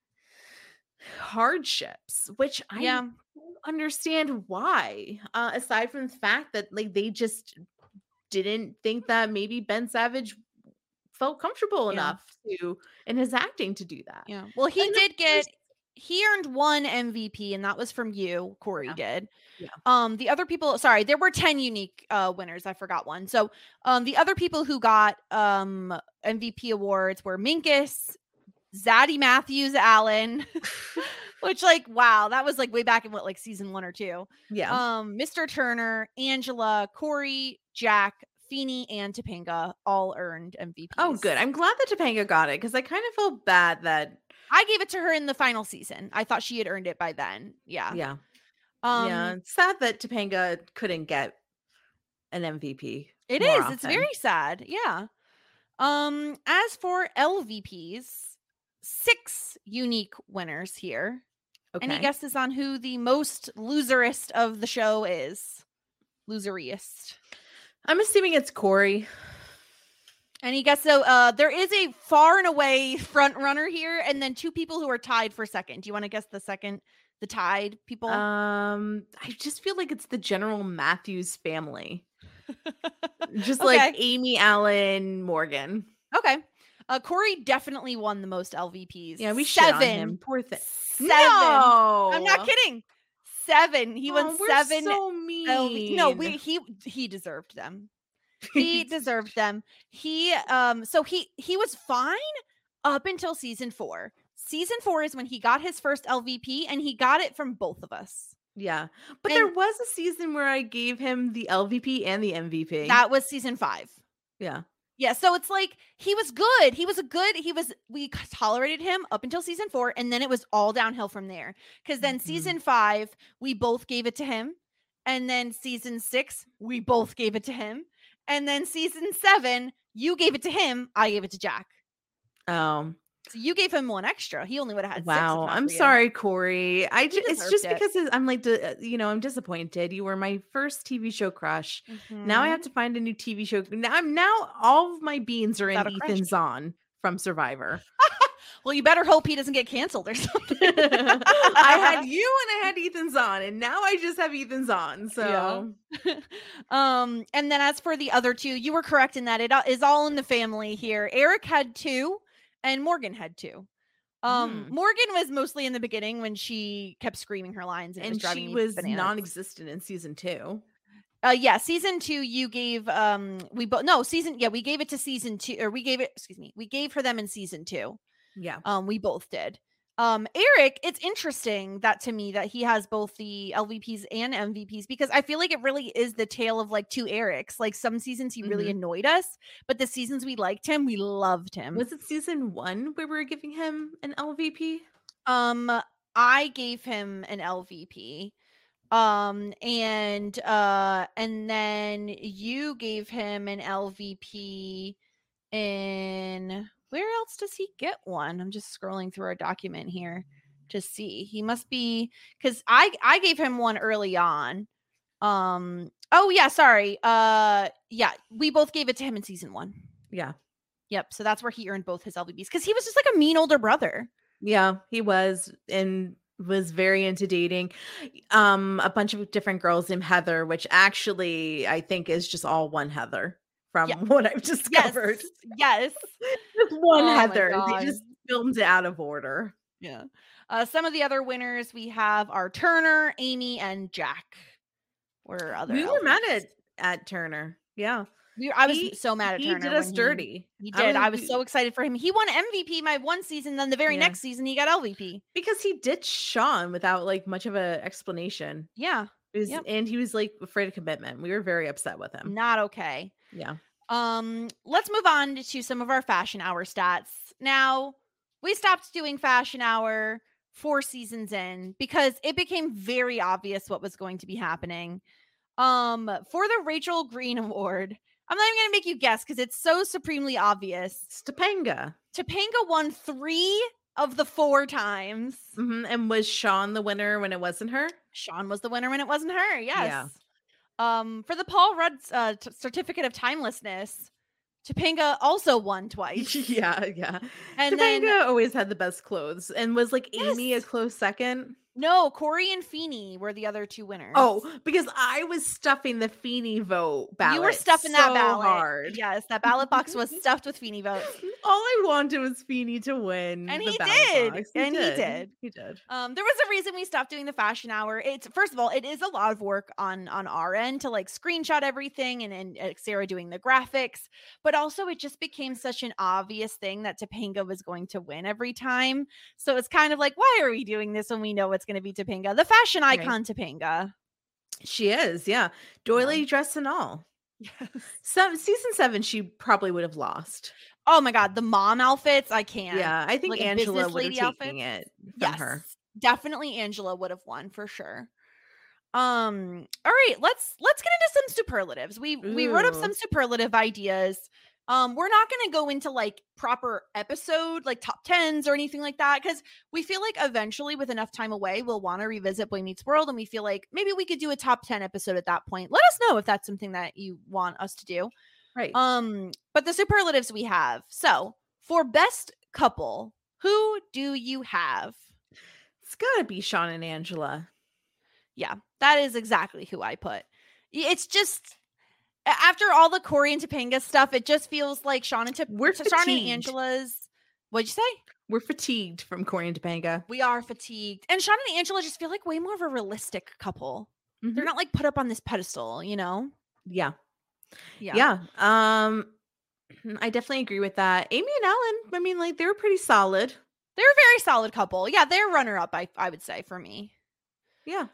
[SPEAKER 5] hardships, which I don't understand why. Aside from the fact that like they just didn't think that maybe Ben Savage felt comfortable enough in his acting to do that.
[SPEAKER 4] Yeah. Well, he earned 1 MVP, and that was from you. Corey did. Yeah. The other people, sorry, there were 10 unique winners. I forgot one. So the other people who got MVP awards were Minkus, Zaddy Matthews Allen, which like, wow, that was like way back in season 1 or 2.
[SPEAKER 5] Yeah.
[SPEAKER 4] Mr. Turner, Angela, Corey, Jack, Feeney, and Topanga all earned MVPs.
[SPEAKER 5] Oh, good. I'm glad that Topanga got it because I kind of felt bad that
[SPEAKER 4] I gave it to her in the final season. I thought she had earned it by then. Yeah.
[SPEAKER 5] Yeah. It's sad that Topanga couldn't get an MVP.
[SPEAKER 4] It is. Often. It's very sad. Yeah. As for LVPs, 6 unique winners here. Okay. Any guesses on who the most loserist of the show is? Loseriest.
[SPEAKER 5] I'm assuming it's Corey.
[SPEAKER 4] Any guess? So there is a far and away front runner here, and then 2 people who are tied for second. Do you want to guess the second The Tide people?
[SPEAKER 5] I just feel like it's the General Matthews family. Just
[SPEAKER 4] Okay.
[SPEAKER 5] like Amy, Allen, Morgan.
[SPEAKER 4] Okay. Corey definitely won the most LVPs.
[SPEAKER 5] Yeah, we shit on him. Poor thing.
[SPEAKER 4] 7.
[SPEAKER 5] No,
[SPEAKER 4] I'm not kidding. 7. He won
[SPEAKER 5] we're
[SPEAKER 4] 7.
[SPEAKER 5] so mean.
[SPEAKER 4] No, he deserved them. He deserved them. So he was fine up until season 4. Season 4 is when he got his first LVP, and he got it from both of us.
[SPEAKER 5] Yeah, but
[SPEAKER 4] And-
[SPEAKER 5] there was a season where I gave him the LVP and the MVP.
[SPEAKER 4] That was season 5.
[SPEAKER 5] Yeah.
[SPEAKER 4] Yeah, so it's like he was good. We tolerated him up until season 4, and then it was all downhill from there. Because then season 5, we both gave it to him. And then season 6, we both gave it to him. And then season 7, you gave it to him. I gave it to Jack.
[SPEAKER 5] Oh,
[SPEAKER 4] So you gave him 1 extra. He only would have had 6.
[SPEAKER 5] wow.
[SPEAKER 4] if not
[SPEAKER 5] I'm
[SPEAKER 4] for you.
[SPEAKER 5] sorry, Corey. It's
[SPEAKER 4] deserved
[SPEAKER 5] just
[SPEAKER 4] it.
[SPEAKER 5] because I'm like, I'm disappointed. You were my first TV show crush. Now I
[SPEAKER 4] Mhm.
[SPEAKER 5] have to find a new TV show. Now all of my beans are in
[SPEAKER 4] Without a crush.
[SPEAKER 5] Ethan Zahn from Survivor.
[SPEAKER 4] Well, you better hope he doesn't get canceled or something.
[SPEAKER 5] I had you and I had Ethan Zahn, and now I just have Ethan Zahn. So
[SPEAKER 4] And then as for the other 2, you were correct in that it is all in the family here. Eric had 2 and Morgan had 2. Morgan was mostly in the beginning when she kept screaming her lines, and it was driving
[SPEAKER 5] she
[SPEAKER 4] me
[SPEAKER 5] was
[SPEAKER 4] bananas.
[SPEAKER 5] non-existent in season 2.
[SPEAKER 4] Yeah, season 2 you gave we gave it to season 2, or we gave her them in season 2.
[SPEAKER 5] Yeah.
[SPEAKER 4] We both did. Eric, it's interesting that to me that he has both the LVPs and MVPs, because I feel like it really is the tale of like 2 Erics. Like some seasons he really annoyed us, but the seasons we liked him, we loved him.
[SPEAKER 5] Was it season 1 where we were giving him an LVP?
[SPEAKER 4] I gave him an LVP. And then you gave him an LVP in, where else does he get one? I'm just scrolling through our document here to see. He must be, because I gave him one early on. Oh yeah, sorry. Yeah, we both gave it to him in season 1.
[SPEAKER 5] Yeah.
[SPEAKER 4] Yep. So that's where he earned both his LVPs, because he was just like a mean older brother.
[SPEAKER 5] Yeah, he was, and was very into dating a bunch of different girls named Heather, which actually I think is just all one Heather from what I've discovered.
[SPEAKER 4] Yes.
[SPEAKER 5] Just one
[SPEAKER 4] Oh my
[SPEAKER 5] Heather.
[SPEAKER 4] God.
[SPEAKER 5] They just filmed it out of order.
[SPEAKER 4] Yeah. Some of the other winners we have are Turner, Amy, and Jack. We
[SPEAKER 5] were mad at Turner. Yeah.
[SPEAKER 4] I was so mad at Turner.
[SPEAKER 5] He did us dirty.
[SPEAKER 4] He did. I was so excited for him. He won MVP my one season, then the very next season he got LVP.
[SPEAKER 5] Because he ditched Sean without like much of an explanation.
[SPEAKER 4] Yeah.
[SPEAKER 5] And he was like afraid of commitment. We were very upset with him.
[SPEAKER 4] Not okay.
[SPEAKER 5] Yeah.
[SPEAKER 4] Let's move on to some of our Fashion Hour stats. Now, we stopped doing Fashion Hour 4 seasons in because it became very obvious what was going to be happening. For the Rachel Green Award, I'm not even going to make you guess because it's so supremely obvious.
[SPEAKER 5] Topanga
[SPEAKER 4] won 3 of the 4 times.
[SPEAKER 5] And was Sean the winner when it wasn't her?
[SPEAKER 4] Sean was the winner when it wasn't her. Yes.
[SPEAKER 5] Yeah.
[SPEAKER 4] For the Paul Rudd Certificate of Timelessness, Topanga also won twice.
[SPEAKER 5] Yeah.
[SPEAKER 4] And
[SPEAKER 5] Topanga always had the best clothes, and was like Amy a close second.
[SPEAKER 4] No, Corey and Feeney were the other 2 winners.
[SPEAKER 5] Oh, because I was stuffing the Feeney vote ballot.
[SPEAKER 4] You were stuffing that ballot
[SPEAKER 5] hard.
[SPEAKER 4] Yes, that ballot box was stuffed with Feeney votes.
[SPEAKER 5] All I wanted was Feeney to win.
[SPEAKER 4] And
[SPEAKER 5] the
[SPEAKER 4] he
[SPEAKER 5] ballot
[SPEAKER 4] did.
[SPEAKER 5] box.
[SPEAKER 4] He did.
[SPEAKER 5] He did.
[SPEAKER 4] There was a reason we stopped doing the Fashion Hour. It's, first of all, it is a lot of work on our end to like screenshot everything and Sarah doing the graphics, but also it just became such an obvious thing that Topanga was going to win every time. So it's kind of like, why are we doing this when we know it's going to be Topanga, the fashion icon Topanga?
[SPEAKER 5] She is, yeah. Doily dress and all.
[SPEAKER 4] Yes.
[SPEAKER 5] Season 7, she probably would have lost.
[SPEAKER 4] Oh my God, the mom outfits, I can't.
[SPEAKER 5] Yeah, I think
[SPEAKER 4] like
[SPEAKER 5] Angela would have taken it from her.
[SPEAKER 4] Definitely Angela would have won for sure. All right, let's get into some superlatives. We wrote up some superlative ideas. We're not going to go into like proper episode, like top 10s or anything like that, because we feel like eventually with enough time away, we'll want to revisit Boy Meets World. And we feel like maybe we could do a top 10 episode at that point. Let us know if that's something that you want us to do.
[SPEAKER 5] Right.
[SPEAKER 4] But the superlatives we have. So for best couple, who do you have?
[SPEAKER 5] It's gotta be Sean and Angela.
[SPEAKER 4] Yeah, that is exactly who I put. It's just after all the Corey and Topanga stuff, it just feels like Sean and
[SPEAKER 5] fatigued.
[SPEAKER 4] Angela's. What'd you say?
[SPEAKER 5] We're fatigued from Corey and Topanga.
[SPEAKER 4] We are fatigued, and Sean and Angela just feel like way more of a realistic couple.
[SPEAKER 5] Mhm.
[SPEAKER 4] They're not like put up on this pedestal, you know?
[SPEAKER 5] Yeah.
[SPEAKER 4] Yeah.
[SPEAKER 5] I definitely agree with that. Amy and Alan, I mean, like, they were pretty solid.
[SPEAKER 4] They're a very solid couple. Yeah, they're runner up, I would say, for me.
[SPEAKER 5] Yeah.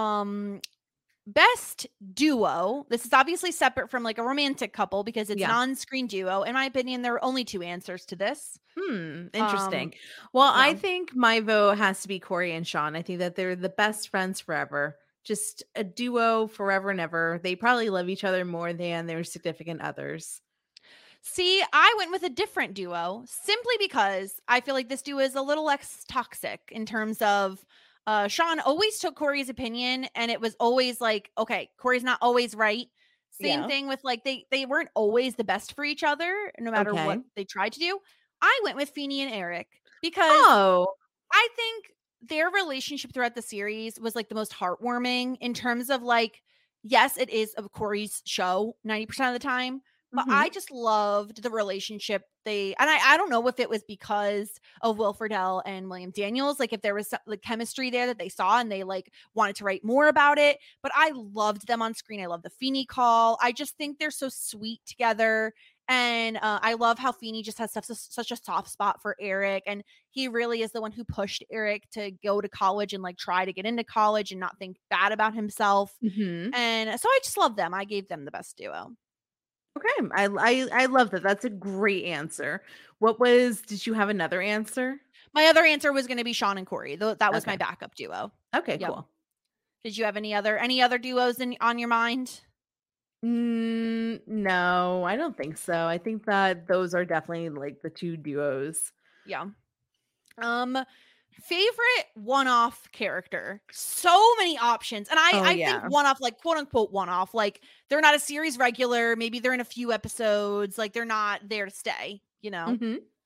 [SPEAKER 4] Best duo. This is obviously separate from like a romantic couple because it's an on-screen duo. In my opinion, there are only 2 answers to this.
[SPEAKER 5] Interesting. Well, I think my vote has to be Corey and Sean. I think that they're the best friends forever. Just a duo forever and ever. They probably love each other more than their significant others.
[SPEAKER 4] See, I went with a different duo simply because I feel like this duo is a little less toxic in terms of Sean always took Corey's opinion, and it was always like, okay, Corey's not always right. Same thing with like they weren't always the best for each other, no matter what they tried to do. I went with Feeny and Eric because I think their relationship throughout the series was like the most heartwarming in terms of like, yes, it is of Corey's show 90% of the time. But I just loved the relationship I don't know if it was because of Will Friedle and William Daniels, like if there was some like chemistry there that they saw and they like wanted to write more about it. But I loved them on screen. I love the Feeny call. I just think they're so sweet together. And I love how Feeny just has such a soft spot for Eric. And he really is the one who pushed Eric to go to college and like try to get into college and not think bad about himself. And so I just love them. I gave them the best duo.
[SPEAKER 5] Okay. I love that. That's a great answer. Did you have another answer?
[SPEAKER 4] My other answer was going to be Sean and Corey. That was my backup duo.
[SPEAKER 5] Okay, cool.
[SPEAKER 4] Did you have any other duos on your mind?
[SPEAKER 5] No, I don't think so. I think that those are definitely like the 2 duos.
[SPEAKER 4] Yeah. Favorite one-off character. So many options. And I think one-off, like quote unquote one-off, like they're not a series regular. Maybe they're in a few episodes. Like they're not there to stay, you know?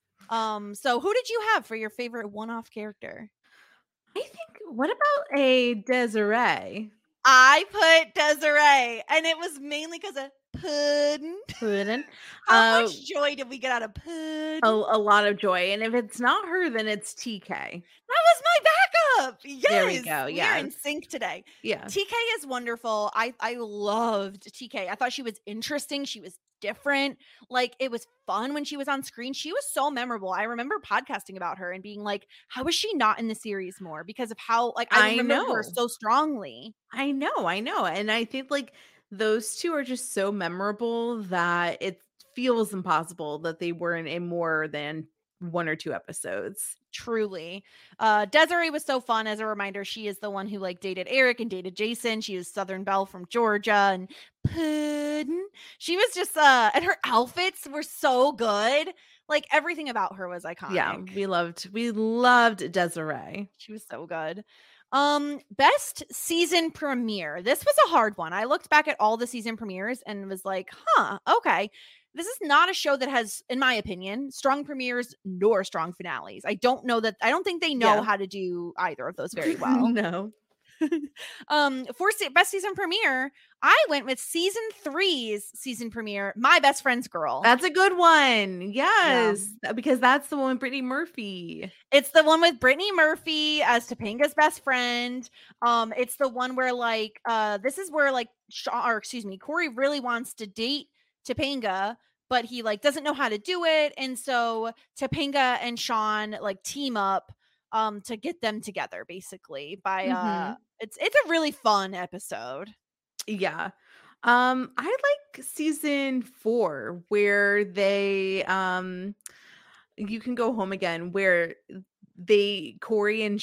[SPEAKER 4] So who did you have for your favorite one-off character?
[SPEAKER 5] I think, what about a Desiree?
[SPEAKER 4] I put Desiree, and it was mainly because of Puddin'. How much joy did we get out of Puddin'?
[SPEAKER 5] A lot of joy. And if it's not her, then it's TK.
[SPEAKER 4] That was my backup. Yes.
[SPEAKER 5] There we go. Yeah.
[SPEAKER 4] We're in sync today.
[SPEAKER 5] Yeah.
[SPEAKER 4] TK is wonderful. I loved TK. I thought she was interesting. She was different. Like it was fun when she was on screen. She was so memorable. I remember podcasting about her and being like, how is she not in the series more? Because of how like I remember her so strongly.
[SPEAKER 5] I know. And I think like those 2 are just so memorable that it feels impossible that they weren't in more than 1 or 2 episodes.
[SPEAKER 4] Truly. Desiree was so fun. As a reminder, she is the one who like dated Eric and dated Jason. She was Southern Belle from Georgia and Puddin'. She was just and her outfits were so good. Like everything about her was iconic.
[SPEAKER 5] Yeah, we loved Desiree.
[SPEAKER 4] She was so good. Best season premiere. This was a hard one. I looked back at all the season premieres and was like, okay. This is not a show that has, in my opinion, strong premieres nor strong finales. I don't think they know how to do either of those very well.
[SPEAKER 5] No.
[SPEAKER 4] For best season premiere, I went with season 3's season premiere, My Best Friend's Girl.
[SPEAKER 5] That's a good one. Yes, because that's the one with Brittany Murphy.
[SPEAKER 4] It's the one with Brittany Murphy as Topanga's best friend. It's the one where like this is where like Corey really wants to date Topanga, but he like doesn't know how to do it, and so Topanga and Sean like team up to get them together basically by it's a really fun episode.
[SPEAKER 5] Yeah. I like season 4 where they You Can Go Home Again, where Corey and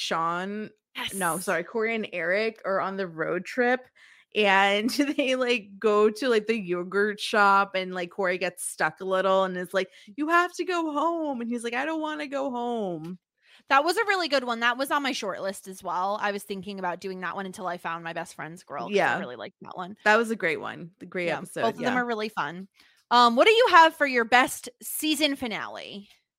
[SPEAKER 5] Eric are on the road trip. And they like go to like the yogurt shop and like Corey gets stuck a little and is like, you have to go home. And he's like, I don't want to go home.
[SPEAKER 4] That was a really good one. That was on my short list as well. I was thinking about doing that one until I found My Best Friend's Girl. Yeah. I really liked that one.
[SPEAKER 5] That was a great one. The great episode.
[SPEAKER 4] Both of them are really fun. What do you have for your best season finale?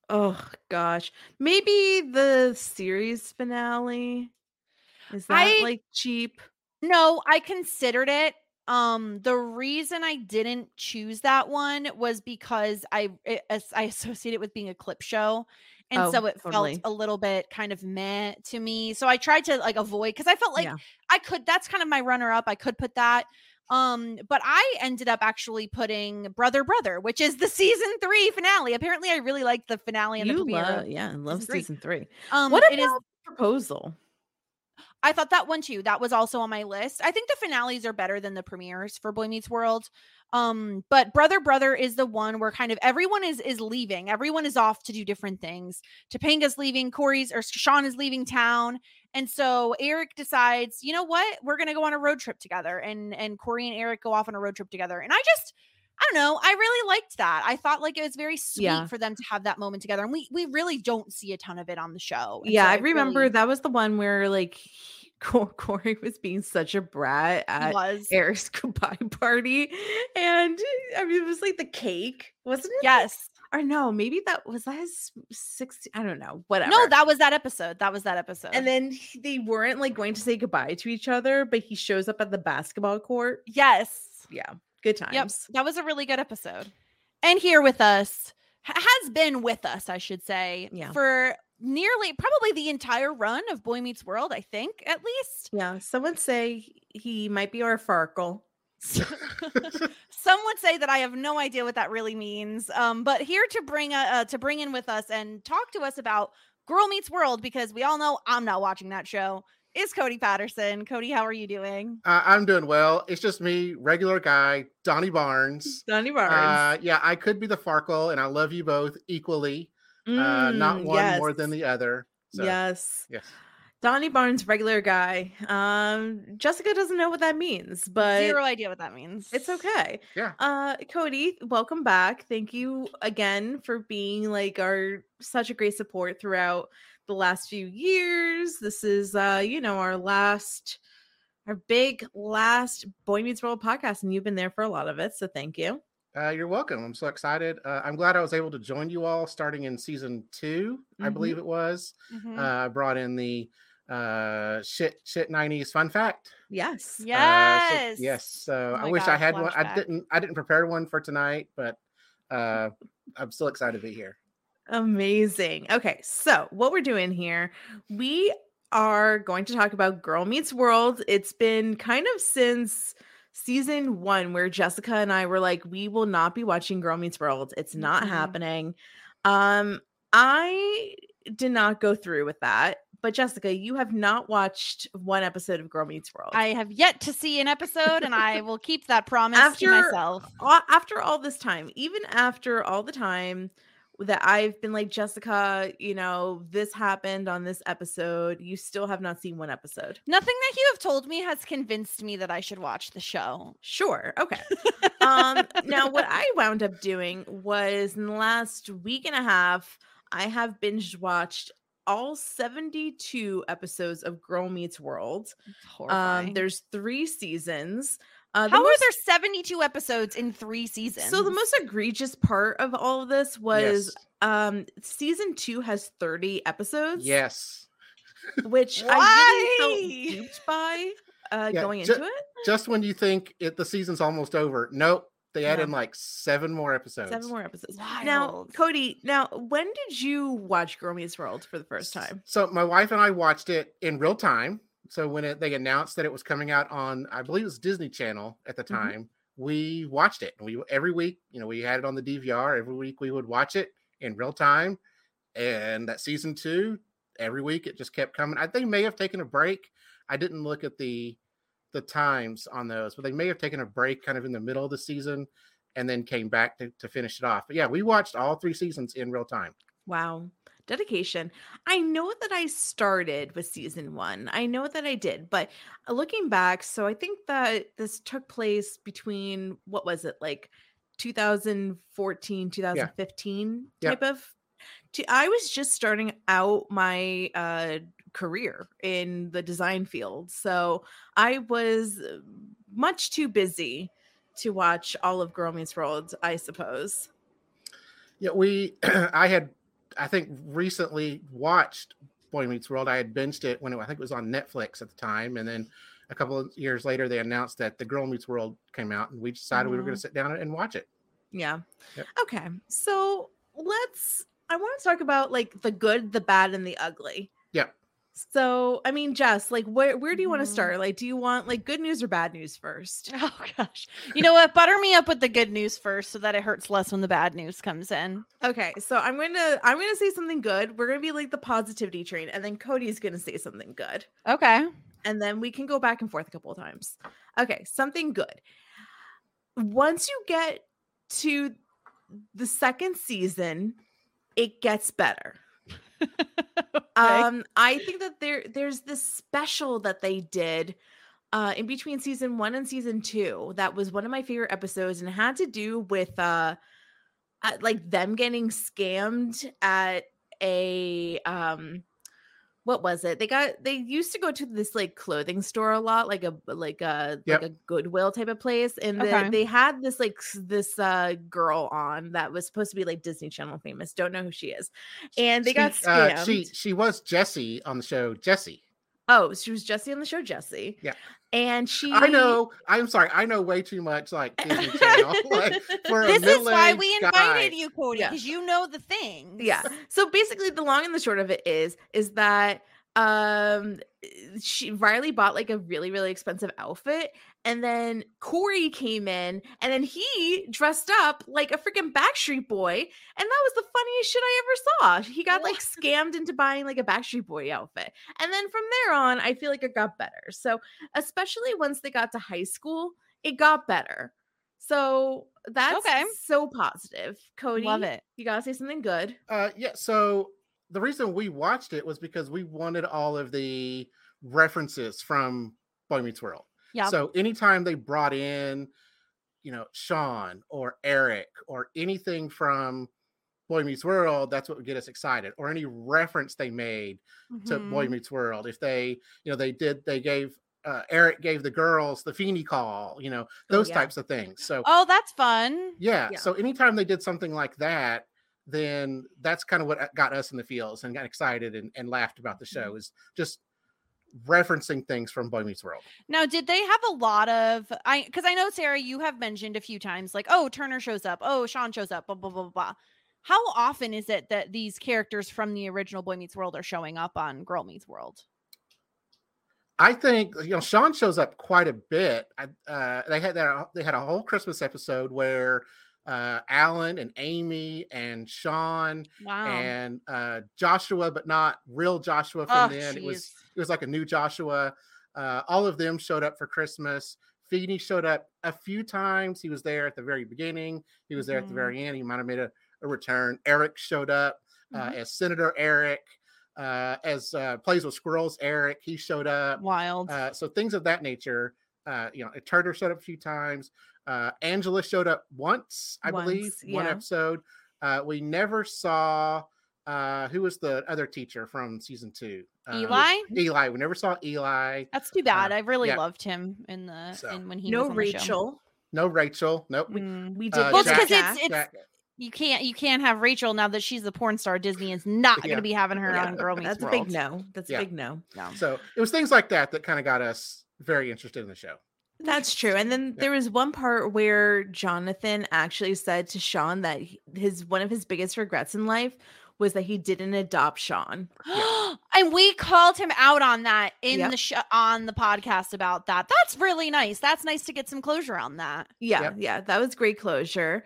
[SPEAKER 5] Oh gosh. Maybe the series finale. Is that
[SPEAKER 4] I
[SPEAKER 5] like cheap?
[SPEAKER 4] No, I considered it. The reason I didn't choose that one was because I associate it with being a clip show, and
[SPEAKER 5] Oh,
[SPEAKER 4] so it felt
[SPEAKER 5] totally.
[SPEAKER 4] a little bit kind of meh to me. So I tried to like avoid because I felt like
[SPEAKER 5] Yeah.
[SPEAKER 4] I could. That's kind of my runner up. I could put that. But I ended up actually putting Brother Brother, which is the season 3 finale. Apparently, I really liked the finale and the
[SPEAKER 5] You
[SPEAKER 4] premiere
[SPEAKER 5] love,
[SPEAKER 4] of
[SPEAKER 5] yeah, I love
[SPEAKER 4] season 3.
[SPEAKER 5] season 3. What
[SPEAKER 4] It is
[SPEAKER 5] about Proposal?
[SPEAKER 4] I thought that one too. That was also on my list. I think the finales are better than the premieres for Boy Meets World. But Brother Brother is the one where kind of everyone is leaving. Everyone is off to do different things. Topanga's leaving, Sean is leaving town. And so Eric decides, you know what? We're gonna go on a road trip together. And Corey and Eric go off on a road trip together. And I don't know. I really liked that. I thought like it was very sweet
[SPEAKER 5] Yeah.
[SPEAKER 4] for them to have that moment together. And we really don't see a ton of it on the show. And
[SPEAKER 5] Yeah,
[SPEAKER 4] so
[SPEAKER 5] I
[SPEAKER 4] I
[SPEAKER 5] remember
[SPEAKER 4] really
[SPEAKER 5] that was the one where like Corey was being such a brat
[SPEAKER 4] he
[SPEAKER 5] at
[SPEAKER 4] was.
[SPEAKER 5] Eric's goodbye party. And I mean, it was like the cake, wasn't it?
[SPEAKER 4] Yes.
[SPEAKER 5] Or no, maybe that his 60. I don't know, whatever.
[SPEAKER 4] No, that was that episode. That was that episode.
[SPEAKER 5] And then they weren't like going to say goodbye to each other, but he shows up at the basketball court.
[SPEAKER 4] yes.
[SPEAKER 5] Yeah, good
[SPEAKER 4] Yep.
[SPEAKER 5] times.
[SPEAKER 4] That was a really good episode. And here with us has been with us, I should say,
[SPEAKER 5] Yeah.
[SPEAKER 4] for nearly probably the entire run of Boy Meets World, I think, at least.
[SPEAKER 5] Yeah, someone say he might be our Farkle.
[SPEAKER 4] Some would say that I have no idea what that really means. But here to bring in with us and talk to us about Girl Meets World, because we all know I'm not watching that show, is Cody Patterson. Cody, how are you doing?
[SPEAKER 6] I'm doing well. It's just me, regular guy, Donnie Barnes.
[SPEAKER 5] Donnie Barnes.
[SPEAKER 6] Yeah, I could be the Farkle, and I love you both equally. Not one
[SPEAKER 5] yes.
[SPEAKER 6] more than the other. So,
[SPEAKER 5] yes.
[SPEAKER 6] Yes.
[SPEAKER 5] Donnie Barnes, regular guy. Jessica doesn't know what that means, but
[SPEAKER 4] Zero idea what that means.
[SPEAKER 5] it's okay.
[SPEAKER 6] Yeah.
[SPEAKER 5] Cody, welcome back. Thank you again for being like such a great support throughout the last few years. This is our big last Boy Meets World podcast, and you've been there for a lot of it. So thank you.
[SPEAKER 6] You're welcome. I'm so excited. I'm glad I was able to join you all starting in season 2, I believe it was. I brought in the shit 90s fun fact.
[SPEAKER 5] Yes.
[SPEAKER 4] Yes.
[SPEAKER 6] Yes. So
[SPEAKER 4] Oh
[SPEAKER 6] I
[SPEAKER 4] my
[SPEAKER 6] wish
[SPEAKER 4] God,
[SPEAKER 6] I had one.
[SPEAKER 4] flashback.
[SPEAKER 6] I didn't prepare one for tonight, but I'm still excited to be here.
[SPEAKER 5] Amazing. Okay, so what we're doing here, we are going to talk about Girl Meets World. It's been kind of since season 1 where Jessica and I were like, we will not be watching Girl Meets World. It's not happening. I did not go through with that. But Jessica, you have not watched one episode of Girl Meets World.
[SPEAKER 4] I have yet to see an episode, and I will keep that promise to myself.
[SPEAKER 5] After all this time, even after all the time that I've been like, Jessica, this happened on this episode, you still have not seen one episode.
[SPEAKER 4] Nothing that you have told me has convinced me that I should watch the show.
[SPEAKER 5] Sure. Okay. Now, what I wound up doing was in the last week and a half, I have binge watched all 72 episodes of Girl Meets World.
[SPEAKER 4] Horrifying.
[SPEAKER 5] There's 3 seasons.
[SPEAKER 4] How are there 72 episodes in 3 seasons?
[SPEAKER 5] So the most egregious part of all of this was season 2 has 30 episodes.
[SPEAKER 6] Yes.
[SPEAKER 5] Which I really felt duped by going into it.
[SPEAKER 6] Just when you think the season's almost over. Nope. They add in like 7 more episodes.
[SPEAKER 5] 7 more episodes.
[SPEAKER 4] Wild.
[SPEAKER 5] Now, Cody, when did you watch Girl Meets World for the first time?
[SPEAKER 6] So my wife and I watched it in real time. So when they announced that it was coming out on, I believe it was Disney Channel at the time, we watched it. Every week, we had it on the DVR. Every week we would watch it in real time. And that season 2, every week it just kept coming. I think they may have taken a break. I didn't look at the times on those, but they may have taken a break kind of in the middle of the season and then came back to finish it off. But yeah, we watched all 3 seasons in real time.
[SPEAKER 5] Wow. Dedication. I know that I started with season 1. I know that I did, but looking back, so I think that this took place between, what was it, like 2014, 2015 type of. I was just starting out my career in the design field. So I was much too busy to watch all of Girl Meets World, I suppose.
[SPEAKER 6] Yeah, I had I think recently watched Boy Meets World. I had binged it when I think it was on Netflix at the time, and then a couple of years later they announced that the Girl Meets World came out, and we decided we were going to sit down and watch it.
[SPEAKER 5] Yeah.
[SPEAKER 6] Yep.
[SPEAKER 5] Okay. So I want to talk about like the good, the bad, and the ugly.
[SPEAKER 6] Yep.
[SPEAKER 5] So, I mean, Jess, like where do you want to start? Like, do you want like good news or bad news first?
[SPEAKER 4] Oh gosh. You know what? Butter me up with the good news first so that it hurts less when the bad news comes in.
[SPEAKER 5] Okay, so I'm gonna say something good. We're gonna be like the positivity train, and then Cody's gonna say something good.
[SPEAKER 4] Okay.
[SPEAKER 5] And then we can go back and forth a couple of times. Okay, something good. Once you get to the second season, it gets better.
[SPEAKER 4] Okay.
[SPEAKER 5] I think that there's this special that they did in between season 1 and season 2 that was one of my favorite episodes, and it had to do with like them getting scammed at a what was it? They used to go to this like clothing store a lot, like a Goodwill type of place, and they had this girl on that was supposed to be like Disney Channel famous. Don't know who she is, and they got scammed.
[SPEAKER 6] She was Jessie on the show Jessie.
[SPEAKER 5] Oh, she was Jessie on the show Jessie.
[SPEAKER 6] Yeah.
[SPEAKER 5] And
[SPEAKER 6] I know. I'm sorry. I know way too much like Disney Channel. Like, for
[SPEAKER 4] this is why we
[SPEAKER 6] guy.
[SPEAKER 4] invited you, Cody, because you know the things.
[SPEAKER 5] Yeah. So basically, the long and the short of it is that Riley bought like a really, really expensive outfit, and then Corey came in, and then he dressed up like a freaking Backstreet Boy, and that was the funniest shit I ever saw. He got like scammed into buying like a Backstreet Boy outfit, and then from there on, I feel like it got better. So especially once they got to high school, it got better. So that's so positive. Cody,
[SPEAKER 4] love it.
[SPEAKER 5] You gotta say something good.
[SPEAKER 6] Yeah. So the reason we watched it was because we wanted all of the references from Boy Meets World.
[SPEAKER 4] Yeah.
[SPEAKER 6] So anytime they brought in, Sean or Eric or anything from Boy Meets World, that's what would get us excited. Or any reference they made to Boy Meets World. If they gave Eric gave the girls the Feeny call, those types of things. So
[SPEAKER 4] that's fun.
[SPEAKER 6] Yeah. So anytime they did something like that, then that's kind of what got us in the feels and got excited and laughed about the show, is just referencing things from Boy Meets World.
[SPEAKER 4] Now, did they have a lot of, because I know, Sarah, you have mentioned a few times, like, oh, Turner shows up, oh, Sean shows up, blah, blah, blah, blah. How often is it that these characters from the original Boy Meets World are showing up on Girl Meets World?
[SPEAKER 6] I think Sean shows up quite a bit. They had a whole Christmas episode where Alan and Amy and Sean and Joshua, but not real Joshua from then. Geez. It was like a new Joshua. All of them showed up for Christmas. Feeny showed up a few times. He was there at the very beginning. He was there at the very end. He might have made a return. Eric showed up as Senator Eric. As Plays with Squirrels Eric, he showed up.
[SPEAKER 4] Wild.
[SPEAKER 6] So things of that nature. Turner showed up a few times. Angela showed up once, I believe, one episode. We never saw who was the other teacher from season 2.
[SPEAKER 4] Eli.
[SPEAKER 6] We never saw Eli.
[SPEAKER 4] That's too bad. I really loved him in when he was on
[SPEAKER 5] Rachel.
[SPEAKER 4] The show.
[SPEAKER 6] No Rachel. Nope.
[SPEAKER 5] We did.
[SPEAKER 4] Well, because it's you can't have Rachel now that she's the porn star. Disney is not going to be having her on Girl Meets World.
[SPEAKER 5] That's a big no. That's a big no.
[SPEAKER 6] So it was things like that kind of got us very interested in the show.
[SPEAKER 5] That's true. And then there was one part where Jonathan actually said to Sean that one of his biggest regrets in life was that he didn't adopt Sean.
[SPEAKER 4] And we called him out on that in the on the podcast about that. That's really nice. That's nice to get some closure on that.
[SPEAKER 5] Yeah, that was great closure.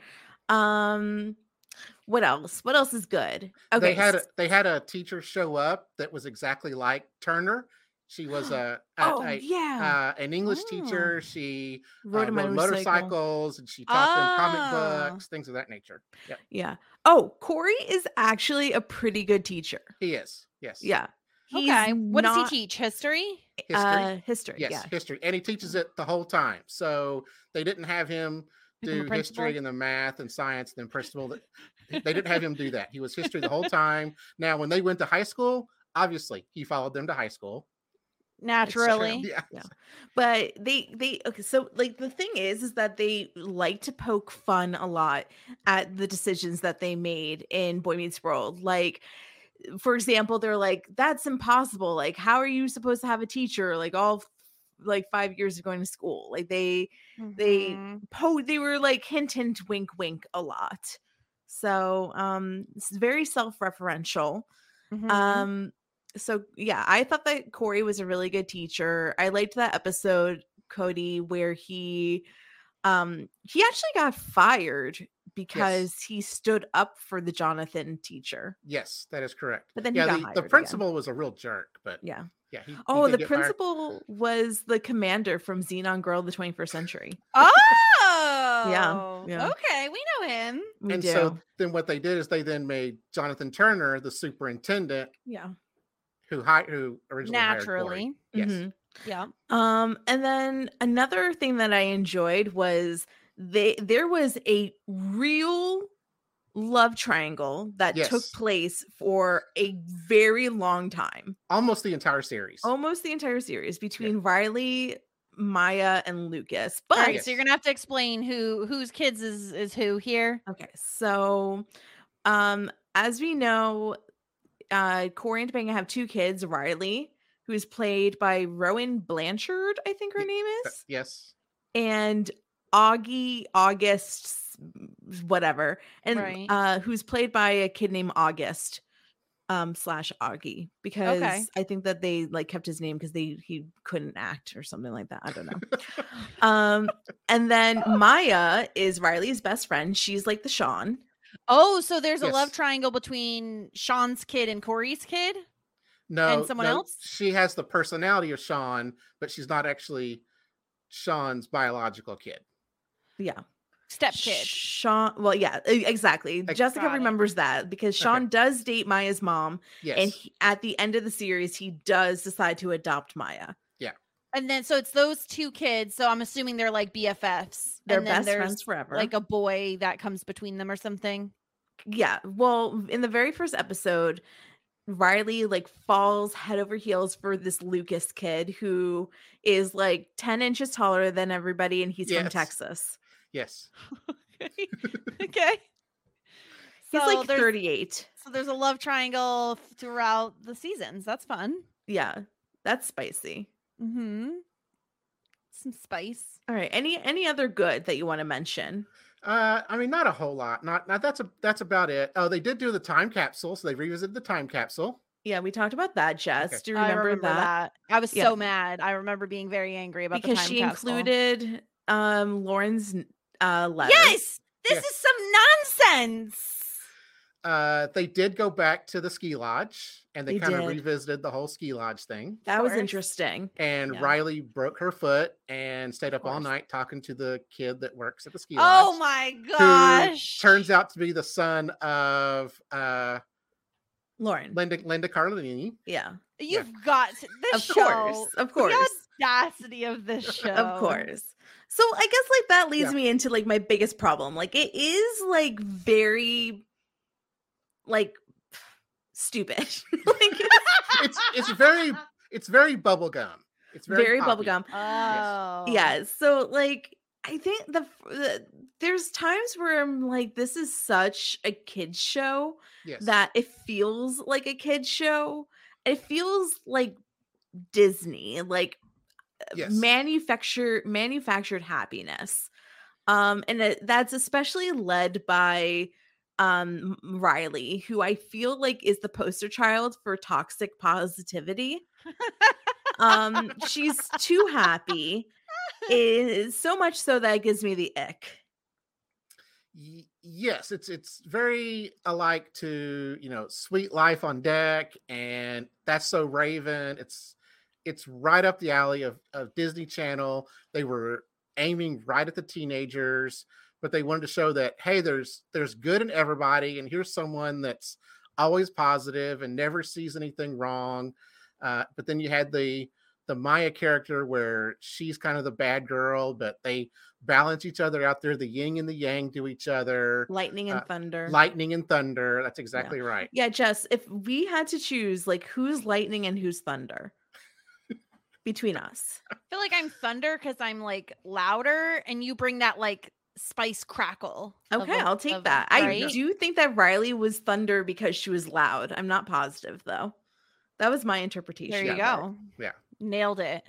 [SPEAKER 5] What else? What else is good? Okay.
[SPEAKER 6] They had a teacher show up that was exactly like Turner. She was an English teacher. She rode motorcycles, and she taught them comic books, things of that nature.
[SPEAKER 5] Yeah. Oh, Corey is actually a pretty good teacher.
[SPEAKER 6] He is. Yes.
[SPEAKER 5] Yeah.
[SPEAKER 4] What does he teach? History?
[SPEAKER 5] History.
[SPEAKER 6] Yes, history. And he teaches it the whole time. So they didn't have him do history and the math and science and then principal. They didn't have him do that. He was history the whole time. Now, when they went to high school, obviously he followed them to high school.
[SPEAKER 4] Naturally.
[SPEAKER 6] Yeah.
[SPEAKER 5] Yeah. But they okay, so like the thing is that they like to poke fun a lot at the decisions that they made in Boy Meets World. Like, for example, they're like, that's impossible. Like, how are you supposed to have a teacher like all like 5 years of going to school? Like they
[SPEAKER 4] Mhm.
[SPEAKER 5] they were like hint wink wink a lot. So it's very self-referential.
[SPEAKER 4] Mhm.
[SPEAKER 5] So yeah, I thought that Corey was a really good teacher. I liked that episode, Cody, where he actually got fired because he stood up for the Jonathan teacher.
[SPEAKER 6] Yes, that is correct.
[SPEAKER 5] But then he
[SPEAKER 6] yeah,
[SPEAKER 5] got
[SPEAKER 6] the
[SPEAKER 5] hired again.
[SPEAKER 6] principal was a real jerk, but
[SPEAKER 5] Yeah.
[SPEAKER 6] yeah. He
[SPEAKER 5] Oh,
[SPEAKER 6] did
[SPEAKER 5] the
[SPEAKER 6] get fired.
[SPEAKER 5] principal was the commander from Xenon Girl of the 21st Century.
[SPEAKER 4] Oh.
[SPEAKER 5] yeah.
[SPEAKER 4] Okay, we know him.
[SPEAKER 5] We
[SPEAKER 6] And
[SPEAKER 5] do.
[SPEAKER 6] so then what they did is they then made Jonathan Turner the superintendent
[SPEAKER 5] yeah.
[SPEAKER 6] who originally hired Corey.
[SPEAKER 4] Naturally.
[SPEAKER 6] Yes.
[SPEAKER 5] Mhm.
[SPEAKER 4] Yeah.
[SPEAKER 5] And then another thing that I enjoyed was there was a real love triangle that took
[SPEAKER 6] Yes.
[SPEAKER 5] place for a very long time,
[SPEAKER 6] Almost the entire series.
[SPEAKER 5] almost the entire series, between Riley, Maya, and Lucas. But
[SPEAKER 4] All right,
[SPEAKER 6] Yes.
[SPEAKER 4] so you're gonna have to explain whose kids is who here.
[SPEAKER 5] okay, so as we know, Corey and Topanga have two kids, Riley, who is played by Rowan Blanchard, I think her name is,
[SPEAKER 6] Yes.
[SPEAKER 5] and August, whatever, and
[SPEAKER 4] Right.
[SPEAKER 5] who's played by a kid named August slash Augie, because I think that they like kept his name because he couldn't act or something like that. I don't know. And then Maya is Riley's best friend. She's like the Sean.
[SPEAKER 4] Oh, so there's a love
[SPEAKER 6] Yes.
[SPEAKER 4] triangle between Sean's kid and Corey's kid?
[SPEAKER 6] No,
[SPEAKER 4] someone
[SPEAKER 6] no,
[SPEAKER 4] else?
[SPEAKER 6] She has the personality of Sean, but she's not actually Sean's biological kid.
[SPEAKER 5] Yeah.
[SPEAKER 4] Step kid.
[SPEAKER 5] Sean. Well, yeah, exactly. Jessica
[SPEAKER 4] Got it.
[SPEAKER 5] remembers that because Sean does date Maya's mom,
[SPEAKER 6] Yes.
[SPEAKER 5] and at the end of the series, he does decide to adopt Maya.
[SPEAKER 4] And then so it's those two kids. So I'm assuming they're like BFFs.
[SPEAKER 5] They're
[SPEAKER 4] and then
[SPEAKER 5] best
[SPEAKER 4] there's
[SPEAKER 5] friends forever.
[SPEAKER 4] like a boy that comes between them or something.
[SPEAKER 5] Yeah. Well, in the very first episode, Riley like falls head over heels for this Lucas kid who is like 10 inches taller than everybody, and he's from
[SPEAKER 6] Yes.
[SPEAKER 5] Texas.
[SPEAKER 6] Yes.
[SPEAKER 4] Okay.
[SPEAKER 5] He's
[SPEAKER 4] So
[SPEAKER 5] like
[SPEAKER 4] there's-
[SPEAKER 5] 38.
[SPEAKER 4] So there's a love triangle throughout the seasons. That's fun.
[SPEAKER 5] Yeah, that's spicy.
[SPEAKER 4] Mm-hmm. Some spice.
[SPEAKER 5] All right. Any other good that you want to mention?
[SPEAKER 6] I mean, not a whole lot. Not that's about it. Oh, they did do the time capsule, so they revisited the time capsule.
[SPEAKER 5] Yeah, we talked about that, Jess.
[SPEAKER 6] Okay.
[SPEAKER 5] Do you
[SPEAKER 4] I
[SPEAKER 5] remember, that?
[SPEAKER 4] I was
[SPEAKER 5] Yeah.
[SPEAKER 4] so mad. I remember being very angry about
[SPEAKER 5] Because
[SPEAKER 4] the time
[SPEAKER 5] she
[SPEAKER 4] capsule.
[SPEAKER 5] included Lauren's letter.
[SPEAKER 4] Yes, this
[SPEAKER 6] Yes.
[SPEAKER 4] is some nonsense.
[SPEAKER 6] They did go back to the ski lodge, and they
[SPEAKER 5] They
[SPEAKER 6] kind of
[SPEAKER 5] did.
[SPEAKER 6] revisited the whole ski lodge thing.
[SPEAKER 5] That was
[SPEAKER 4] course.
[SPEAKER 5] interesting.
[SPEAKER 6] And
[SPEAKER 4] Yeah.
[SPEAKER 6] Riley broke her foot and stayed up all
[SPEAKER 4] course.
[SPEAKER 6] night talking to the kid that works at the ski
[SPEAKER 4] Oh
[SPEAKER 6] lodge.
[SPEAKER 4] my
[SPEAKER 6] who
[SPEAKER 4] gosh!
[SPEAKER 6] turns out to be the son of
[SPEAKER 5] Lauren.
[SPEAKER 6] Linda Cardellini.
[SPEAKER 5] Yeah.
[SPEAKER 4] You've got to, this
[SPEAKER 5] Of
[SPEAKER 4] show.
[SPEAKER 5] course. Of course.
[SPEAKER 4] The audacity of this show.
[SPEAKER 5] Of course. So I guess like that leads
[SPEAKER 6] Yeah.
[SPEAKER 5] me into like my biggest problem. Like it is like very like stupid. Like
[SPEAKER 6] It's very bubblegum. It's
[SPEAKER 5] very
[SPEAKER 6] poppy.
[SPEAKER 5] bubblegum.
[SPEAKER 4] Oh.
[SPEAKER 5] Yeah. So like I think there's times where I'm like, this is such a kid's show
[SPEAKER 6] Yes.
[SPEAKER 5] that it feels like a kid's show. It feels like Disney, like
[SPEAKER 6] Yes.
[SPEAKER 5] manufactured happiness. And that's especially led by Riley, who I feel like is the poster child for toxic positivity. She's too happy. So much so that it gives me the ick.
[SPEAKER 6] Yes, it's very alike to Sweet Life on Deck and That's So Raven. It's right up the alley of Disney Channel. They were aiming right at the teenagers, but they wanted to show that, hey, there's good in everybody, and here's someone that's always positive and never sees anything wrong. But then you had the Maya character where she's kind of the bad girl, but they balance each other out there, the yin and the yang to each other.
[SPEAKER 5] Lightning and thunder.
[SPEAKER 6] Lightning and thunder. That's exactly right.
[SPEAKER 5] Yeah, Jess, if we had to choose like who's lightning and who's thunder. between us.
[SPEAKER 4] I feel like I'm thunder because I'm like louder, and you bring that like spice crackle.
[SPEAKER 5] Okay, I'll take that. I
[SPEAKER 4] right?
[SPEAKER 5] do think that Riley was thunder because she was loud. I'm not positive though. That was my interpretation.
[SPEAKER 4] There you
[SPEAKER 5] of
[SPEAKER 4] go.
[SPEAKER 6] Yeah.
[SPEAKER 4] Nailed it.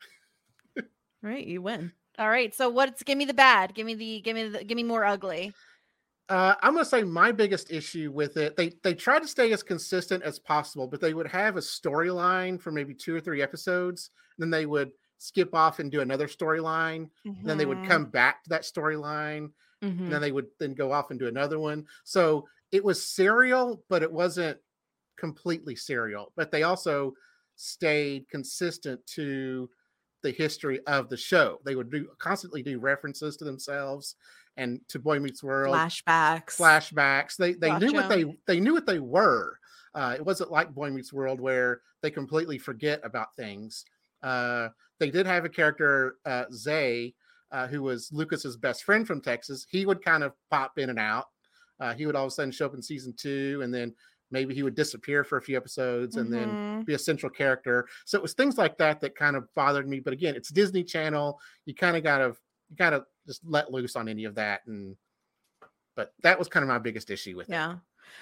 [SPEAKER 5] it. Right, you win.
[SPEAKER 4] All right. So give me the bad. Give me more ugly.
[SPEAKER 6] I'm gonna say my biggest issue with it, they tried to stay as consistent as possible, but they would have a storyline for maybe 2 or 3 episodes, and then they would skip off and do another storyline, and then they would come back to that storyline, and then they would then go off and do another one. So it was serial, but it wasn't completely serial. But they also stayed consistent to the history of the show. They would constantly do references to themselves and to Boy Meets World, flashbacks. They knew what they knew what they were. It wasn't like Boy Meets World where they completely forget about things. They did have a character, Zay, who was Lucas's best friend from Texas. He would kind of pop in and out. He would all of a sudden show up in season 2, and then maybe he would disappear for a few episodes and then be a central character. So it was things like that that kind of bothered me. But again, it's Disney Channel. You kind of gotta just let loose on any of that. But that was kind of my biggest issue with it.
[SPEAKER 5] Yeah.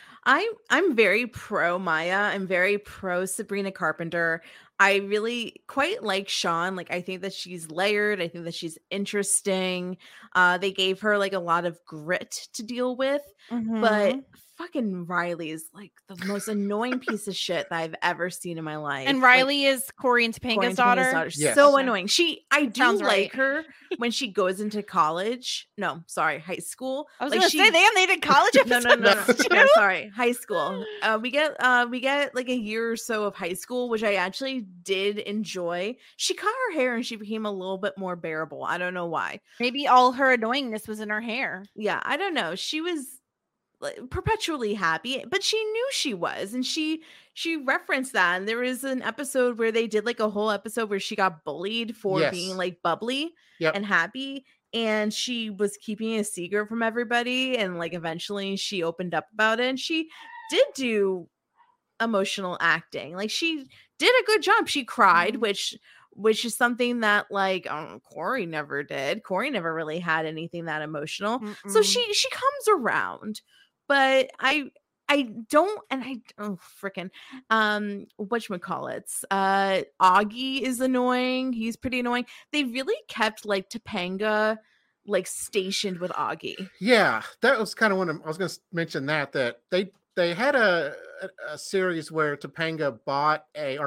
[SPEAKER 5] I'm very pro Maya. I'm very pro Sabrina Carpenter. I really quite like Sean. Like, I think that she's layered. I think that she's interesting. They gave her like a lot of grit to deal with, but fucking Riley is like the most annoying piece of shit that I've ever seen in my life.
[SPEAKER 4] And Riley is Corey and Topanga's daughter.
[SPEAKER 6] Yes.
[SPEAKER 5] So annoying. I do
[SPEAKER 4] Sounds
[SPEAKER 5] like
[SPEAKER 4] right.
[SPEAKER 5] her when she goes into college. No, sorry, high school.
[SPEAKER 4] I was
[SPEAKER 5] like
[SPEAKER 4] gonna say they did college episodes.
[SPEAKER 5] No, sorry, high school. We get like a year or so of high school, which I actually did enjoy. She cut her hair and she became a little bit more bearable. I don't know why.
[SPEAKER 4] Maybe all her annoyingness was in her hair.
[SPEAKER 5] Yeah, I don't know. She was perpetually happy, but she knew she was, and she referenced that. And there was an episode where they did like a whole episode where she got bullied for being like bubbly and happy, and she was keeping a secret from everybody, and like eventually she opened up about it, and she did do emotional acting. Like, she did a good job. She cried, which is something that like Corey never did. Corey never really had anything that emotional. So she comes around. But I don't, and freaking whatchamacallits, Augie is annoying. He's pretty annoying. They really kept like Topanga like stationed with Augie.
[SPEAKER 6] Yeah, that was kind of one of, I was going to mention that they had a series where Topanga bought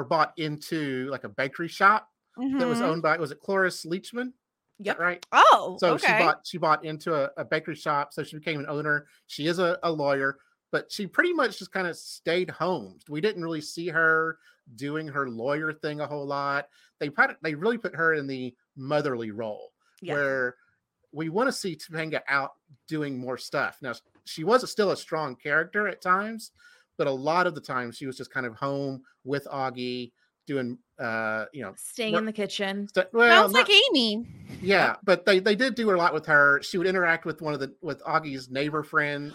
[SPEAKER 6] into like a bakery shop that was owned by, was it Cloris Leachman?
[SPEAKER 5] Yep.
[SPEAKER 6] Right.
[SPEAKER 4] Oh,
[SPEAKER 6] so
[SPEAKER 4] okay.
[SPEAKER 6] she bought into a bakery shop, so she became an owner. She is a lawyer, but she pretty much just kind of stayed home. We didn't really see her doing her lawyer thing a whole lot. They really put her in the motherly role, where we want to see Topanga out doing more stuff. Now, she was still a strong character at times, but a lot of the time she was just kind of home with Augie, doing
[SPEAKER 5] staying in the kitchen.
[SPEAKER 4] Sounds like Amy.
[SPEAKER 6] Yeah, but they did do a lot with her. She would interact with with Augie's neighbor friend.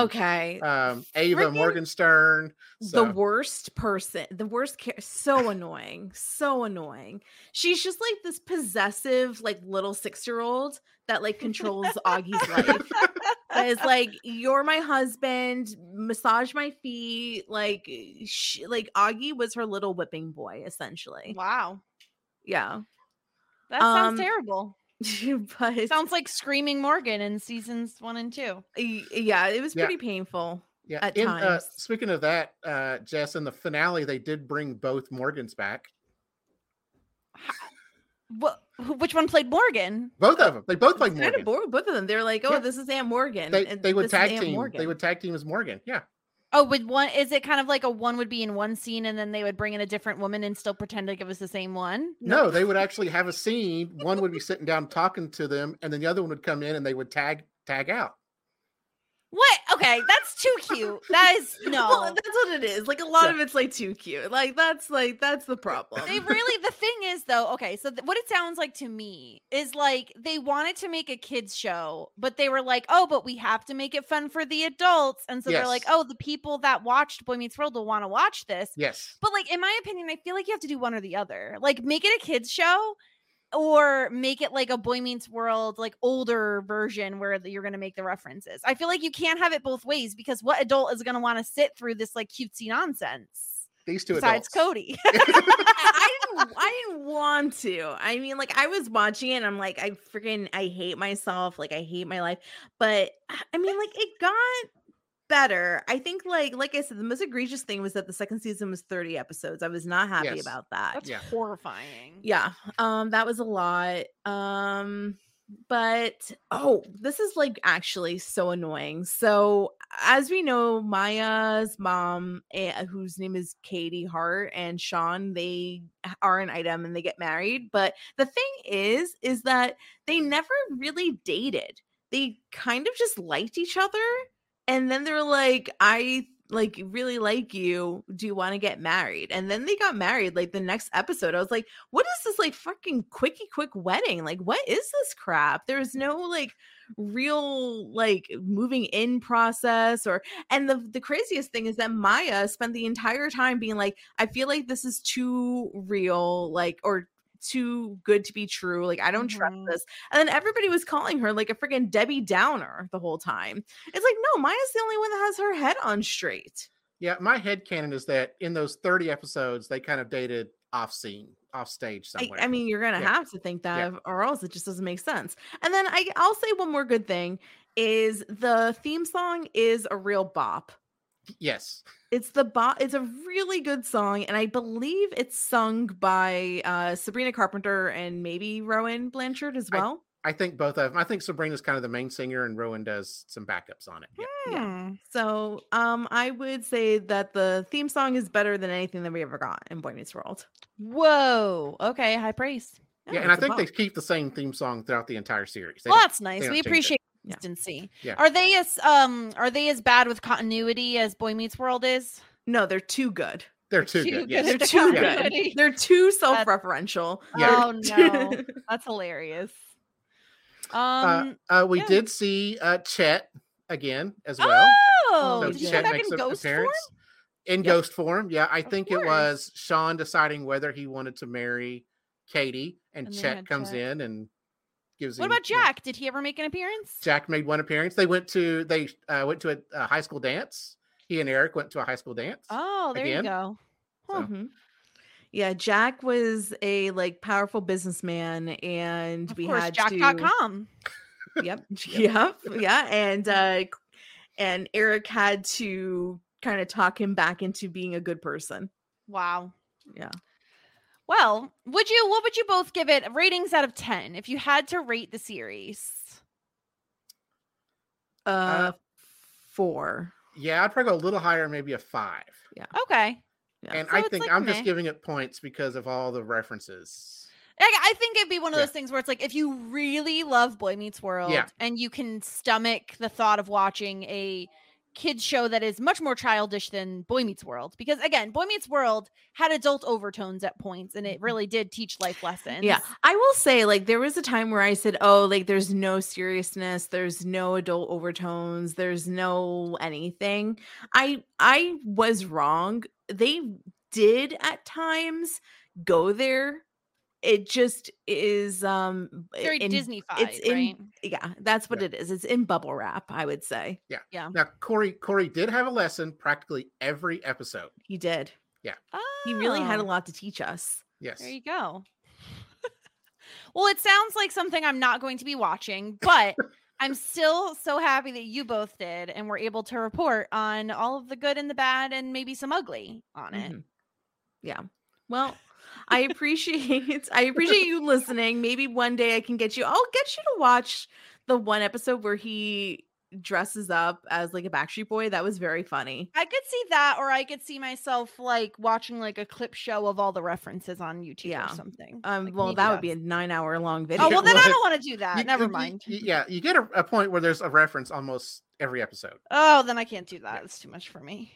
[SPEAKER 6] Ava Morgenstern.
[SPEAKER 5] The worst person, so annoying, so annoying. She's just like this possessive, like little 6-year-old that like controls Augie's life. It's like, you're my husband, massage my feet. Like, Augie was her little whipping boy, essentially.
[SPEAKER 4] Wow.
[SPEAKER 5] Yeah.
[SPEAKER 4] That sounds terrible.
[SPEAKER 5] But
[SPEAKER 4] sounds like Screaming Morgan in seasons 1 and 2.
[SPEAKER 5] Yeah, it was pretty painful.
[SPEAKER 6] Yeah.
[SPEAKER 5] At times.
[SPEAKER 6] Speaking of that, Jess, in the finale, they did bring both Morgans back.
[SPEAKER 4] Which one played Morgan?
[SPEAKER 6] Both of them. They both played Morgan.
[SPEAKER 5] Kind of bored, both of them. They're like, this is Aunt Morgan.
[SPEAKER 6] They would tag team. They would tag team as Morgan. Yeah.
[SPEAKER 4] Oh, with one, is it kind of like one would be in one scene and then they would bring in a different woman and still pretend like it was the same one?
[SPEAKER 6] No, they would actually have a scene. One would be sitting down talking to them, and then the other one would come in and they would tag out.
[SPEAKER 4] What? Okay, that's too cute. That is no.
[SPEAKER 5] Well, that's what it is. Like a lot of it's like too cute. That's the problem.
[SPEAKER 4] They really, the thing is though, okay, so what it sounds like to me is like they wanted to make a kids show, but they were like, oh, but we have to make it fun for the adults. And so they're like,
[SPEAKER 6] Yes.
[SPEAKER 4] oh, the people that watched Boy Meets World will want to watch this.
[SPEAKER 6] Yes.
[SPEAKER 4] But like, in my opinion, I feel like you have to do one or the other. Like, make it a kids show or make it like a Boy Meets World, like older version where you're going to make the references. I feel like you can't have it both ways because what adult is going to want to sit through this like cutesy nonsense?
[SPEAKER 6] These two
[SPEAKER 4] Besides
[SPEAKER 6] adults.
[SPEAKER 4] Cody.
[SPEAKER 5] I didn't want to. I mean, like I was watching it and I'm like, I hate myself. Like I hate my life. But I mean, like it got better. I think like I said, the most egregious thing was that the second season was 30 episodes. I was not happy
[SPEAKER 6] Yes.
[SPEAKER 5] about that.
[SPEAKER 4] That's
[SPEAKER 6] Yeah.
[SPEAKER 4] horrifying.
[SPEAKER 5] Yeah. That was a lot. But this is like actually so annoying. So as we know, Maya's mom, whose name is Katie Hart, and Sean, they are an item and they get married. But the thing is that they never really dated. They kind of just liked each other. And then they're like, I like really like you. Do you want to get married? And then they got married like the next episode. I was like, what is this like fucking quick wedding? Like, what is this crap? There's no like real like moving in process and the craziest thing is that Maya spent the entire time being like, I feel like this is too real, like, or too good to be true. Like, I don't trust this. And then everybody was calling her like a freaking Debbie Downer the whole time. It's like, no, Maya's the only one that has her head on straight.
[SPEAKER 6] Yeah, my headcanon is that in those 30 episodes, they kind of dated off stage somewhere.
[SPEAKER 5] I mean, you're gonna have to think that, or else it just doesn't make sense. And then I'll say one more good thing is the theme song is a real bop.
[SPEAKER 6] Yes.
[SPEAKER 5] It's it's a really good song, and I believe it's sung by Sabrina Carpenter and maybe Rowan Blanchard as well.
[SPEAKER 6] I think both of them. I think Sabrina's kind of the main singer and Rowan does some backups on it.
[SPEAKER 5] Yeah. So I would say that the theme song is better than anything that we ever got in Boy Meets World.
[SPEAKER 4] Whoa. Okay, high praise.
[SPEAKER 6] Yeah, and I think they keep the same theme song throughout the entire series.
[SPEAKER 4] Well, that's nice. We appreciate consistency.
[SPEAKER 6] Yeah.
[SPEAKER 4] Are they as bad with continuity as Boy Meets World is?
[SPEAKER 5] No, they're too good.
[SPEAKER 6] They're too good. Yes.
[SPEAKER 5] They're too good. They're too self-referential.
[SPEAKER 6] Yeah.
[SPEAKER 4] Oh no, that's hilarious.
[SPEAKER 6] We did see Chet again as well.
[SPEAKER 4] Oh,
[SPEAKER 6] so
[SPEAKER 4] did he
[SPEAKER 6] Chet
[SPEAKER 4] come back
[SPEAKER 6] makes
[SPEAKER 4] in
[SPEAKER 6] an
[SPEAKER 4] ghost
[SPEAKER 6] appearance
[SPEAKER 4] form?
[SPEAKER 6] in ghost form. Yeah, I think it
[SPEAKER 4] course.
[SPEAKER 6] was Sean deciding whether he wanted to marry Katie, and Chet comes
[SPEAKER 4] Chet.
[SPEAKER 6] in and gives him.
[SPEAKER 4] What about Jack? Did he ever make an appearance?
[SPEAKER 6] Jack made one appearance. They went to a high school dance. He and Eric went to a high school dance.
[SPEAKER 4] Oh, there you
[SPEAKER 6] again.
[SPEAKER 4] go. Huh.
[SPEAKER 5] Mm-hmm. Yeah, Jack was a like powerful businessman, and
[SPEAKER 4] Of
[SPEAKER 5] we
[SPEAKER 4] course,
[SPEAKER 5] had
[SPEAKER 4] Jack.com.
[SPEAKER 5] Yep. Yeah, and Eric had to kind of talk him back into being a good person.
[SPEAKER 4] Wow.
[SPEAKER 5] Yeah.
[SPEAKER 4] Well, what would you both give it ratings out of 10 if you had to rate the series?
[SPEAKER 5] 4.
[SPEAKER 6] Yeah, I'd probably go a little higher, maybe a 5.
[SPEAKER 5] Yeah.
[SPEAKER 4] Okay.
[SPEAKER 5] Yeah.
[SPEAKER 6] And
[SPEAKER 4] So
[SPEAKER 6] I
[SPEAKER 4] it's
[SPEAKER 6] think
[SPEAKER 4] like
[SPEAKER 6] I'm just
[SPEAKER 4] meh.
[SPEAKER 6] giving it points because of all the references.
[SPEAKER 4] I think it'd be one of
[SPEAKER 6] Yeah.
[SPEAKER 4] those things where it's like if you really love Boy Meets World
[SPEAKER 6] Yeah.
[SPEAKER 4] and you can stomach the thought of watching a kids show that is much more childish than Boy Meets World, because again, Boy Meets World had adult overtones at points and it really did teach life lessons.
[SPEAKER 5] Yeah, I will say, like, there was a time where I said, oh, like, there's no seriousness, there's no adult overtones, there's no anything. I was wrong. They did at times go there. It just is
[SPEAKER 4] very Disney-fied,
[SPEAKER 5] it's in,
[SPEAKER 4] right?
[SPEAKER 5] Yeah, that's what
[SPEAKER 6] Yeah.
[SPEAKER 5] it is. It's in bubble wrap, I would say.
[SPEAKER 4] Yeah.
[SPEAKER 6] Now, Corey did have a lesson practically every episode.
[SPEAKER 5] He did.
[SPEAKER 4] Oh,
[SPEAKER 5] He really had a lot to teach us.
[SPEAKER 6] Yes.
[SPEAKER 4] There you go. Well, it sounds like something I'm not going to be watching, but I'm still so happy that you both did and were able to report on all of the good and the bad and maybe some ugly on it.
[SPEAKER 5] Mhm. Yeah. Well, I appreciate you listening. Maybe one day I'll get you to watch the one episode where he dresses up as like a Backstreet Boy. That was very funny.
[SPEAKER 4] I could see that, or I could see myself like watching like a clip show of all the references on YouTube
[SPEAKER 5] Yeah.
[SPEAKER 4] or something.
[SPEAKER 5] Well,
[SPEAKER 4] maybe
[SPEAKER 5] that would be
[SPEAKER 4] that's-
[SPEAKER 5] a 9-hour long video.
[SPEAKER 4] Oh, well, then I
[SPEAKER 6] Well,
[SPEAKER 4] don't want to do that. Never mind.
[SPEAKER 6] Yeah, you get a point where there's a reference almost every episode.
[SPEAKER 4] Oh, then I can't do that. It's too much for me.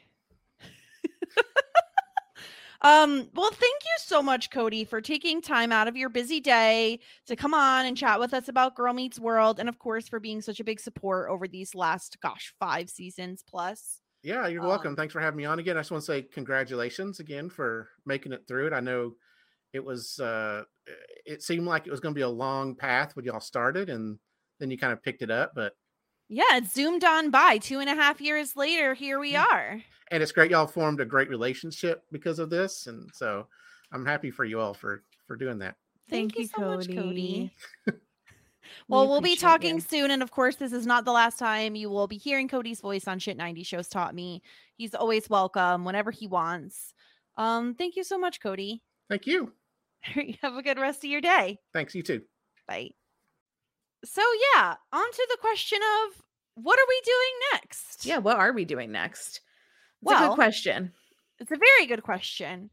[SPEAKER 4] Well, thank you so much, Cody, for taking time out of your busy day to come on and chat with us about Girl Meets World, and of course for being such a big support over these last 5 seasons plus.
[SPEAKER 6] Yeah, you're welcome. Thanks for having me on again. I just want to say congratulations again for making it through it. I know it was it seemed like it was going to be a long path when y'all started, and then you kind of picked it up, but
[SPEAKER 4] yeah, it zoomed on by 2.5 years later. Here we are.
[SPEAKER 6] And it's great. Y'all formed a great relationship because of this. And so I'm happy for you all for doing that.
[SPEAKER 4] Thank you so much, Cody. Well, we'll be talking soon. And of course, this is not the last time you will be hearing Cody's voice on Shit 90 Shows Taught Me. He's always welcome whenever he wants. Thank you so much, Cody.
[SPEAKER 6] Thank you.
[SPEAKER 4] Have a good rest of your day.
[SPEAKER 6] Thanks. You too.
[SPEAKER 4] Bye. So yeah, on to the question of what are we doing next?
[SPEAKER 5] Yeah, what are we doing next? It's a good question.
[SPEAKER 4] It's a very good question.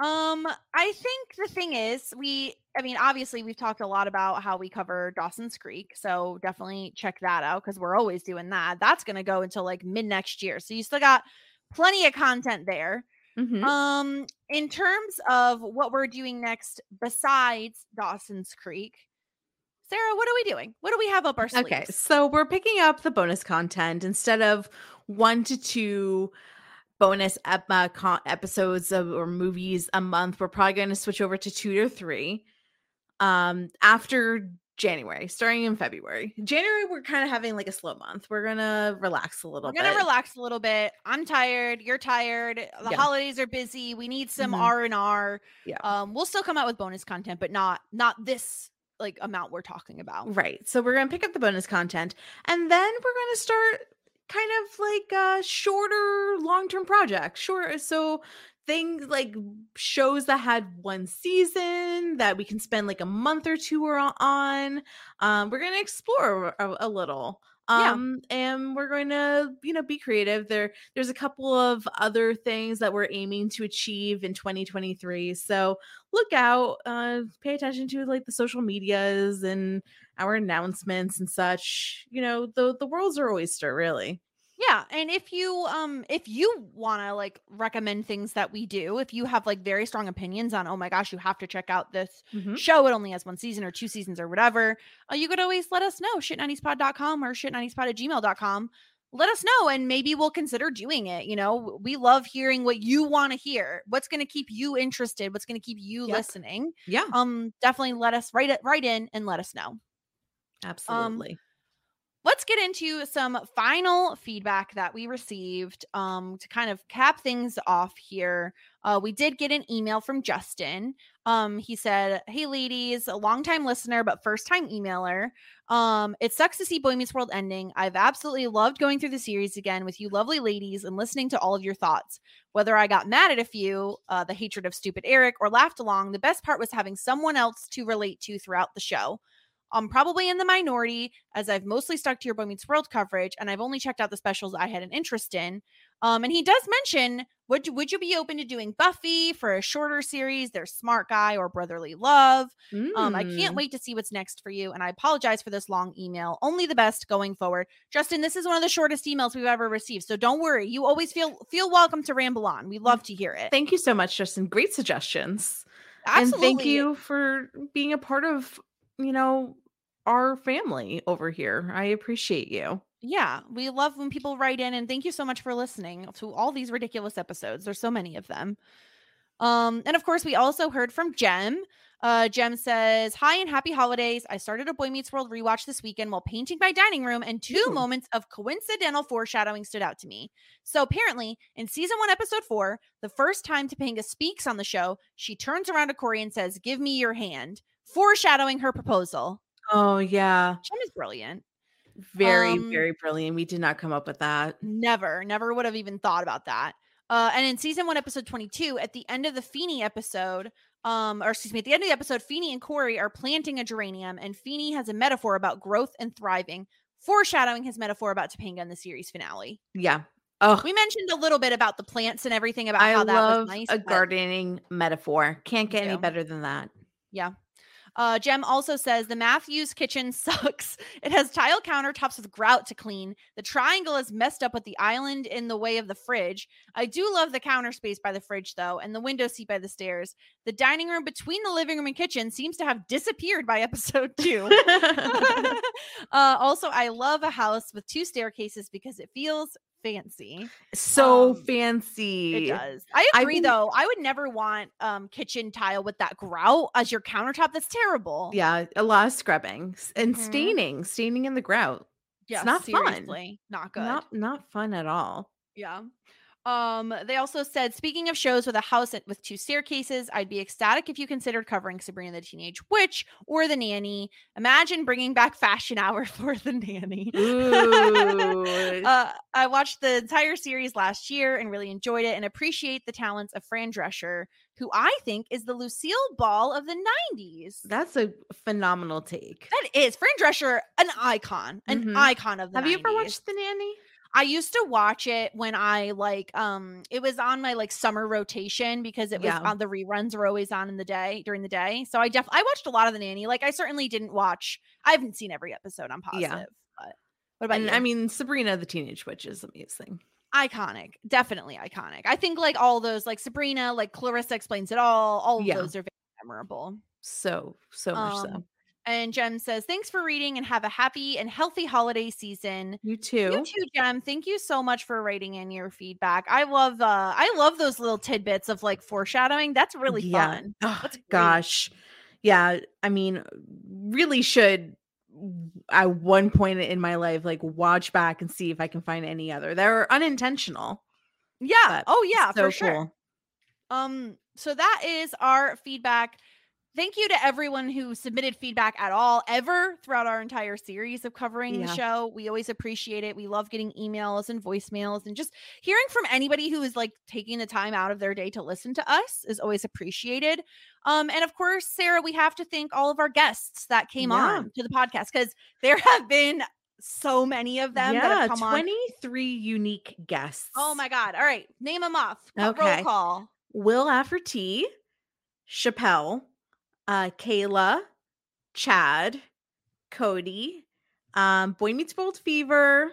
[SPEAKER 4] I think the thing is, obviously we've talked a lot about how we cover Dawson's Creek, so definitely check that out because we're always doing that. That's going to go until like mid next year, so you still got plenty of content there.
[SPEAKER 5] Mm-hmm.
[SPEAKER 4] In terms of what we're doing next besides Dawson's Creek, Sarah, what are we doing? What do we have up our sleeves?
[SPEAKER 5] Okay, so we're picking up the bonus content instead of 1 to 2 bonus episodes or movies a month. We're probably going to switch over to 2 to 3 after January, starting in February. January, we're kind of having like a slow month. We're going to relax a little bit.
[SPEAKER 4] I'm tired. You're tired. The holidays are busy. We need some R&R.
[SPEAKER 5] Yeah.
[SPEAKER 4] We'll still come out with bonus content, but not this like amount we're talking about.
[SPEAKER 5] Right. So we're going to pick up the bonus content, and then we're going to start kind of like shorter long-term projects. So things like shows that had 1 season that we can spend like a month or 2 on. We're going to explore a little. And we're going to, be creative. There's a couple of other things that we're aiming to achieve in 2023. So look out, pay attention to like the social medias and our announcements and such. The world's our oyster, really.
[SPEAKER 4] Yeah, and if you want to like recommend things that we do, if you have like very strong opinions on, oh my gosh, you have to check out this show, it only has 1 season or 2 seasons or whatever, you could always let us know, shit90spod.com or shit90spod@gmail.com. Let us know and maybe we'll consider doing it. We love hearing what you want to hear. What's going to keep you interested? What's going to keep you listening?
[SPEAKER 5] Yeah.
[SPEAKER 4] Definitely let us write in and let us know.
[SPEAKER 5] Absolutely.
[SPEAKER 4] Let's get into some final feedback that we received to kind of cap things off here. We did get an email from Justin. He said, "Hey ladies, a longtime listener, but first time emailer. It sucks to see Boy Meets World ending. I've absolutely loved going through the series again with you lovely ladies and listening to all of your thoughts. Whether I got mad at a few, the hatred of stupid Eric, or laughed along, the best part was having someone else to relate to throughout the show. I'm probably in the minority as I've mostly stuck to your Boy Meets World coverage and I've only checked out the specials I had an interest in." And he does mention, would you be open to doing Buffy for a shorter series? There's Smart Guy or Brotherly Love. I can't wait to see what's next for you. And I apologize for this long email. Only the best going forward. Justin, this is one of the shortest emails we've ever received. So don't worry. You always feel welcome to ramble on. We love to hear it.
[SPEAKER 5] Thank you so much, Justin. Great suggestions.
[SPEAKER 4] Absolutely.
[SPEAKER 5] And thank you for being a part of, our family over here. I appreciate you.
[SPEAKER 4] Yeah, we love when people write in, and thank you so much for listening to all these ridiculous episodes. There's so many of them. And of course, we also heard from Jem. Jem says, "Hi and happy holidays. I started a Boy Meets World rewatch this weekend while painting my dining room, and 2 moments of coincidental foreshadowing stood out to me. So apparently, in season 1, episode 4, the first time Topanga speaks on the show, she turns around to Corey and says, 'Give me your hand,' foreshadowing her proposal."
[SPEAKER 5] Oh, yeah.
[SPEAKER 4] Jem is brilliant.
[SPEAKER 5] Very, very brilliant. We did not come up with that.
[SPEAKER 4] Never would have even thought about that. And in season 1, episode 22, at the end of the Feeney episode, at the end of the episode, Feeney and Corey are planting a geranium, and Feeney has a metaphor about growth and thriving, foreshadowing his metaphor about Topanga in the series finale.
[SPEAKER 5] Yeah. Oh,
[SPEAKER 4] we mentioned a little bit about the plants and everything about how that was nice.
[SPEAKER 5] A gardening metaphor. Can't get any better than that.
[SPEAKER 4] Yeah. Jem also says the Matthews kitchen sucks. It has tile countertops with grout to clean. The triangle is messed up with the island in the way of the fridge. I do love the counter space by the fridge, though, and the window seat by the stairs. The dining room between the living room and kitchen seems to have disappeared by episode 2. Also, I love a house with 2 staircases because it feels fancy.
[SPEAKER 5] So fancy.
[SPEAKER 4] It does. I agree, though. I would never want kitchen tile with that grout as your countertop. That's terrible.
[SPEAKER 5] Yeah, a lot of scrubbing and staining in the grout.
[SPEAKER 4] Yeah,
[SPEAKER 5] it's not
[SPEAKER 4] seriously, not good.
[SPEAKER 5] Not fun at all.
[SPEAKER 4] Yeah. They also said, speaking of shows with a house with 2 staircases, I'd be ecstatic if you considered covering Sabrina the Teenage Witch or The Nanny. Imagine bringing back Fashion Hour for The Nanny.
[SPEAKER 5] Ooh.
[SPEAKER 4] I watched the entire series last year and really enjoyed it and appreciate the talents of Fran Drescher, who I think is the Lucille Ball of the 90s.
[SPEAKER 5] That's a phenomenal take.
[SPEAKER 4] That is. Fran Drescher, an icon of the 90s.
[SPEAKER 5] Have you ever watched The Nanny?
[SPEAKER 4] I used to watch it when I it was on my summer rotation because it was on the reruns were always on during the day. So I watched a lot of The Nanny. I certainly didn't watch. I haven't seen every episode. I'm positive.
[SPEAKER 5] Yeah.
[SPEAKER 4] But what about you?
[SPEAKER 5] I mean, Sabrina the Teenage Witch is amazing.
[SPEAKER 4] Iconic, definitely iconic. I think all those Sabrina, Clarissa Explains It All of those are very memorable.
[SPEAKER 5] So much so.
[SPEAKER 4] And Jem says, thanks for reading and have a happy and healthy holiday season.
[SPEAKER 5] You too.
[SPEAKER 4] You too, Jem. Thank you so much for writing in your feedback. I love those little tidbits of foreshadowing. That's really fun.
[SPEAKER 5] Oh,
[SPEAKER 4] that's
[SPEAKER 5] gosh. Yeah. I mean, really should at one point in my life, watch back and see if I can find any other. They're unintentional.
[SPEAKER 4] Yeah. Oh yeah,
[SPEAKER 5] so
[SPEAKER 4] for sure. Cool. So that is our feedback. Thank you to everyone who submitted feedback at all ever throughout our entire series of covering the show. We always appreciate it. We love getting emails and voicemails and just hearing from anybody who is taking the time out of their day to listen to us is always appreciated. And of course, Sarah, we have to thank all of our guests that came on to the podcast because there have been so many of them that have come
[SPEAKER 5] 23 unique guests.
[SPEAKER 4] Oh my God. All right. Name them off.
[SPEAKER 5] Okay.
[SPEAKER 4] Roll call.
[SPEAKER 5] Will Afferty, Chappelle, Kayla, Chad, Cody, Boy Meets World Fever,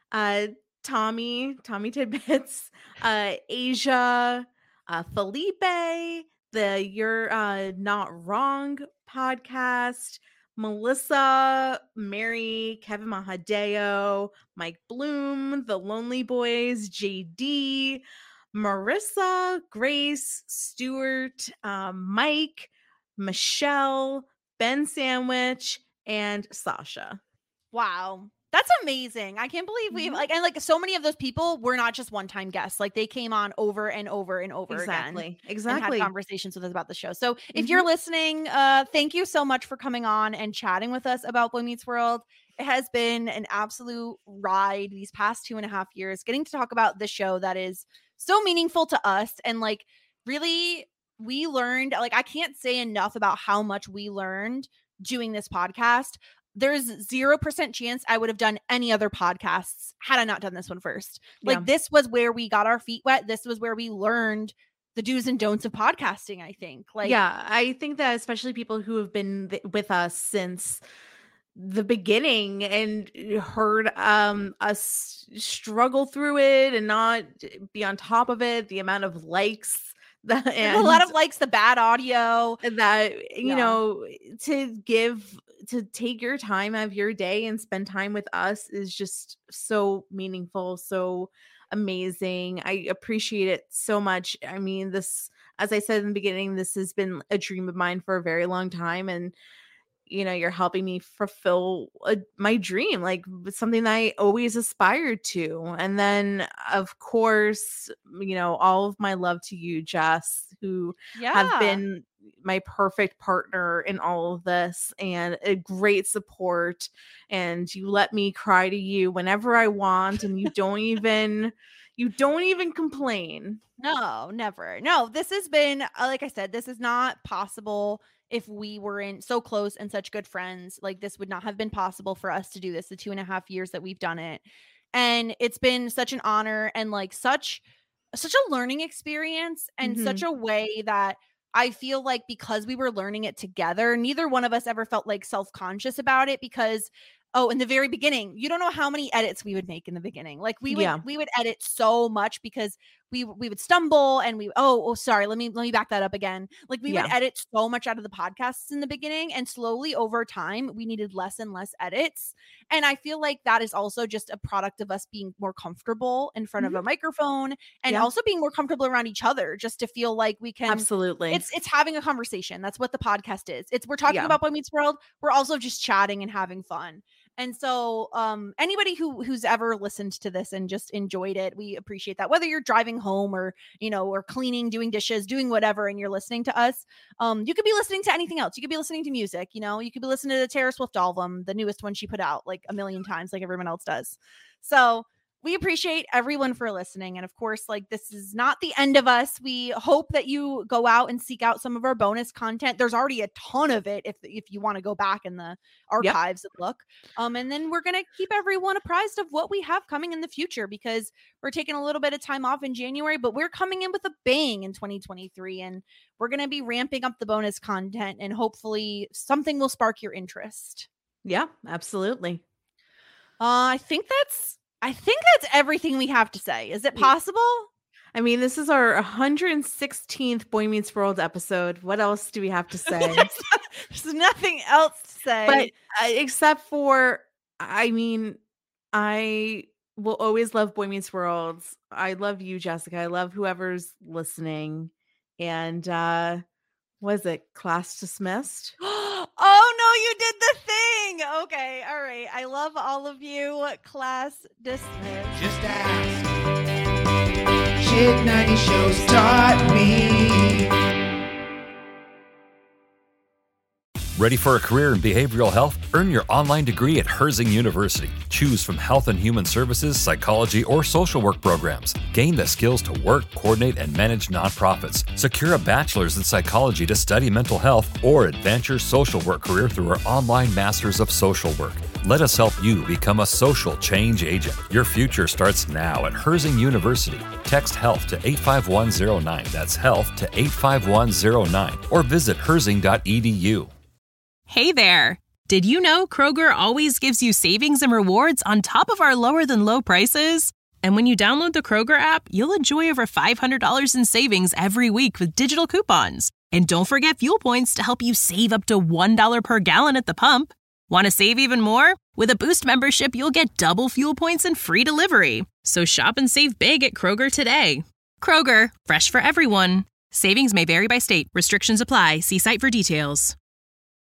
[SPEAKER 5] Tommy Tidbits, Asia, Felipe, the You're Not Wrong podcast, Melissa, Mary, Kevin Mahadeo, Mike Bloom, The Lonely Boys, JD, Marissa, Grace, Stuart, Mike, Michelle, Ben Sandwich, and Sasha.
[SPEAKER 4] Wow. That's amazing. I can't believe we've so many of those people were not just one-time guests. They came on over and over and over again.
[SPEAKER 5] Exactly.
[SPEAKER 4] And had conversations with us about the show. So if you're listening, thank you so much for coming on and chatting with us about Boy Meets World. It has been an absolute ride these past 2.5 years, getting to talk about the show that is so meaningful to us. And really, we learned, I can't say enough about how much we learned doing this podcast. There's 0% chance I would have done any other podcasts had I not done this one first. This was where we got our feet wet. This was where we learned the do's and don'ts of podcasting, I think.
[SPEAKER 5] I think that especially people who have been with us since the beginning and heard us struggle through it and not be on top of it, the amount of likes and
[SPEAKER 4] a lot of the bad audio
[SPEAKER 5] that to take your time out of your day and spend time with us is just so meaningful, so amazing. I appreciate it so much. I mean, this, as I said in the beginning, this has been a dream of mine for a very long time, and you're helping me fulfill my dream, something that I always aspired to. And then, of course, all of my love to you, Jess, who have been my perfect partner in all of this and a great support. And you let me cry to you whenever I want, and you don't even complain.
[SPEAKER 4] No, never. No, this has been, like I said, this is not possible if we weren't so close and such good friends. This would not have been possible for us to do this the 2.5 years that we've done it. And it's been such an honor and such a learning experience and such a way that I feel like because we were learning it together, neither one of us ever felt like self-conscious about it because in the very beginning, you don't know how many edits we would make in the beginning. Like we would edit so much because we would stumble and sorry, let me back that up again. Like we would edit so much out of the podcasts in the beginning, and slowly over time we needed less and less edits. And I feel like that is also just a product of us being more comfortable in front of a microphone, and also being more comfortable around each other, just to feel like we can
[SPEAKER 5] absolutely.
[SPEAKER 4] It's having a conversation. That's what the podcast is. We're talking about Boy Meets World. We're also just chatting and having fun. And so anybody who's ever listened to this and just enjoyed it, we appreciate that. Whether you're driving home or, or cleaning, doing dishes, doing whatever, and you're listening to us, you could be listening to anything else. You could be listening to music, you could be listening to the Taylor Swift album, the newest one she put out like a million times, like everyone else does. So we appreciate everyone for listening. And of course, like, this is not the end of us. We hope that you go out and seek out some of our bonus content. There's already a ton of it if you want to go back in the archives and look. And then we're going to keep everyone apprised of what we have coming in the future, because we're taking a little bit of time off in January, but we're coming in with a bang in 2023. And we're going to be ramping up the bonus content, and hopefully something will spark your interest.
[SPEAKER 5] Yeah, absolutely.
[SPEAKER 4] I think that's everything we have to say. Is it possible?
[SPEAKER 5] I mean, this is our 116th Boy Meets World episode. What else do we have to say?
[SPEAKER 4] There's nothing else to say.
[SPEAKER 5] But except for, I mean, I will always love Boy Meets World. I love you, Jessica. I love whoever's listening. And was it class dismissed?
[SPEAKER 4] Oh no, you did the thing. Okay, all right. I love all of you. Class dismissed.
[SPEAKER 2] Just ask. Shit 90 shows taught me.
[SPEAKER 7] Ready for a career in behavioral health? Earn your online degree at Herzing University. Choose from health and human services, psychology, or social work programs. Gain the skills to work, coordinate, and manage nonprofits. Secure a bachelor's in psychology to study mental health, or advance your social work career through our online Masters of Social Work. Let us help you become a social change agent. Your future starts now at Herzing University. Text HEALTH to 85109. That's HEALTH to 85109. Or visit herzing.edu.
[SPEAKER 1] Hey there! Did you know Kroger always gives you savings and rewards on top of our lower than low prices? And when you download the Kroger app, you'll enjoy over $500 in savings every week with digital coupons. And don't forget fuel points to help you save up to $1 per gallon at the pump. Want to save even more? With a Boost membership, you'll get double fuel points and free delivery. So shop and save big at Kroger today. Kroger, fresh for everyone. Savings may vary by state. Restrictions apply. See site for details.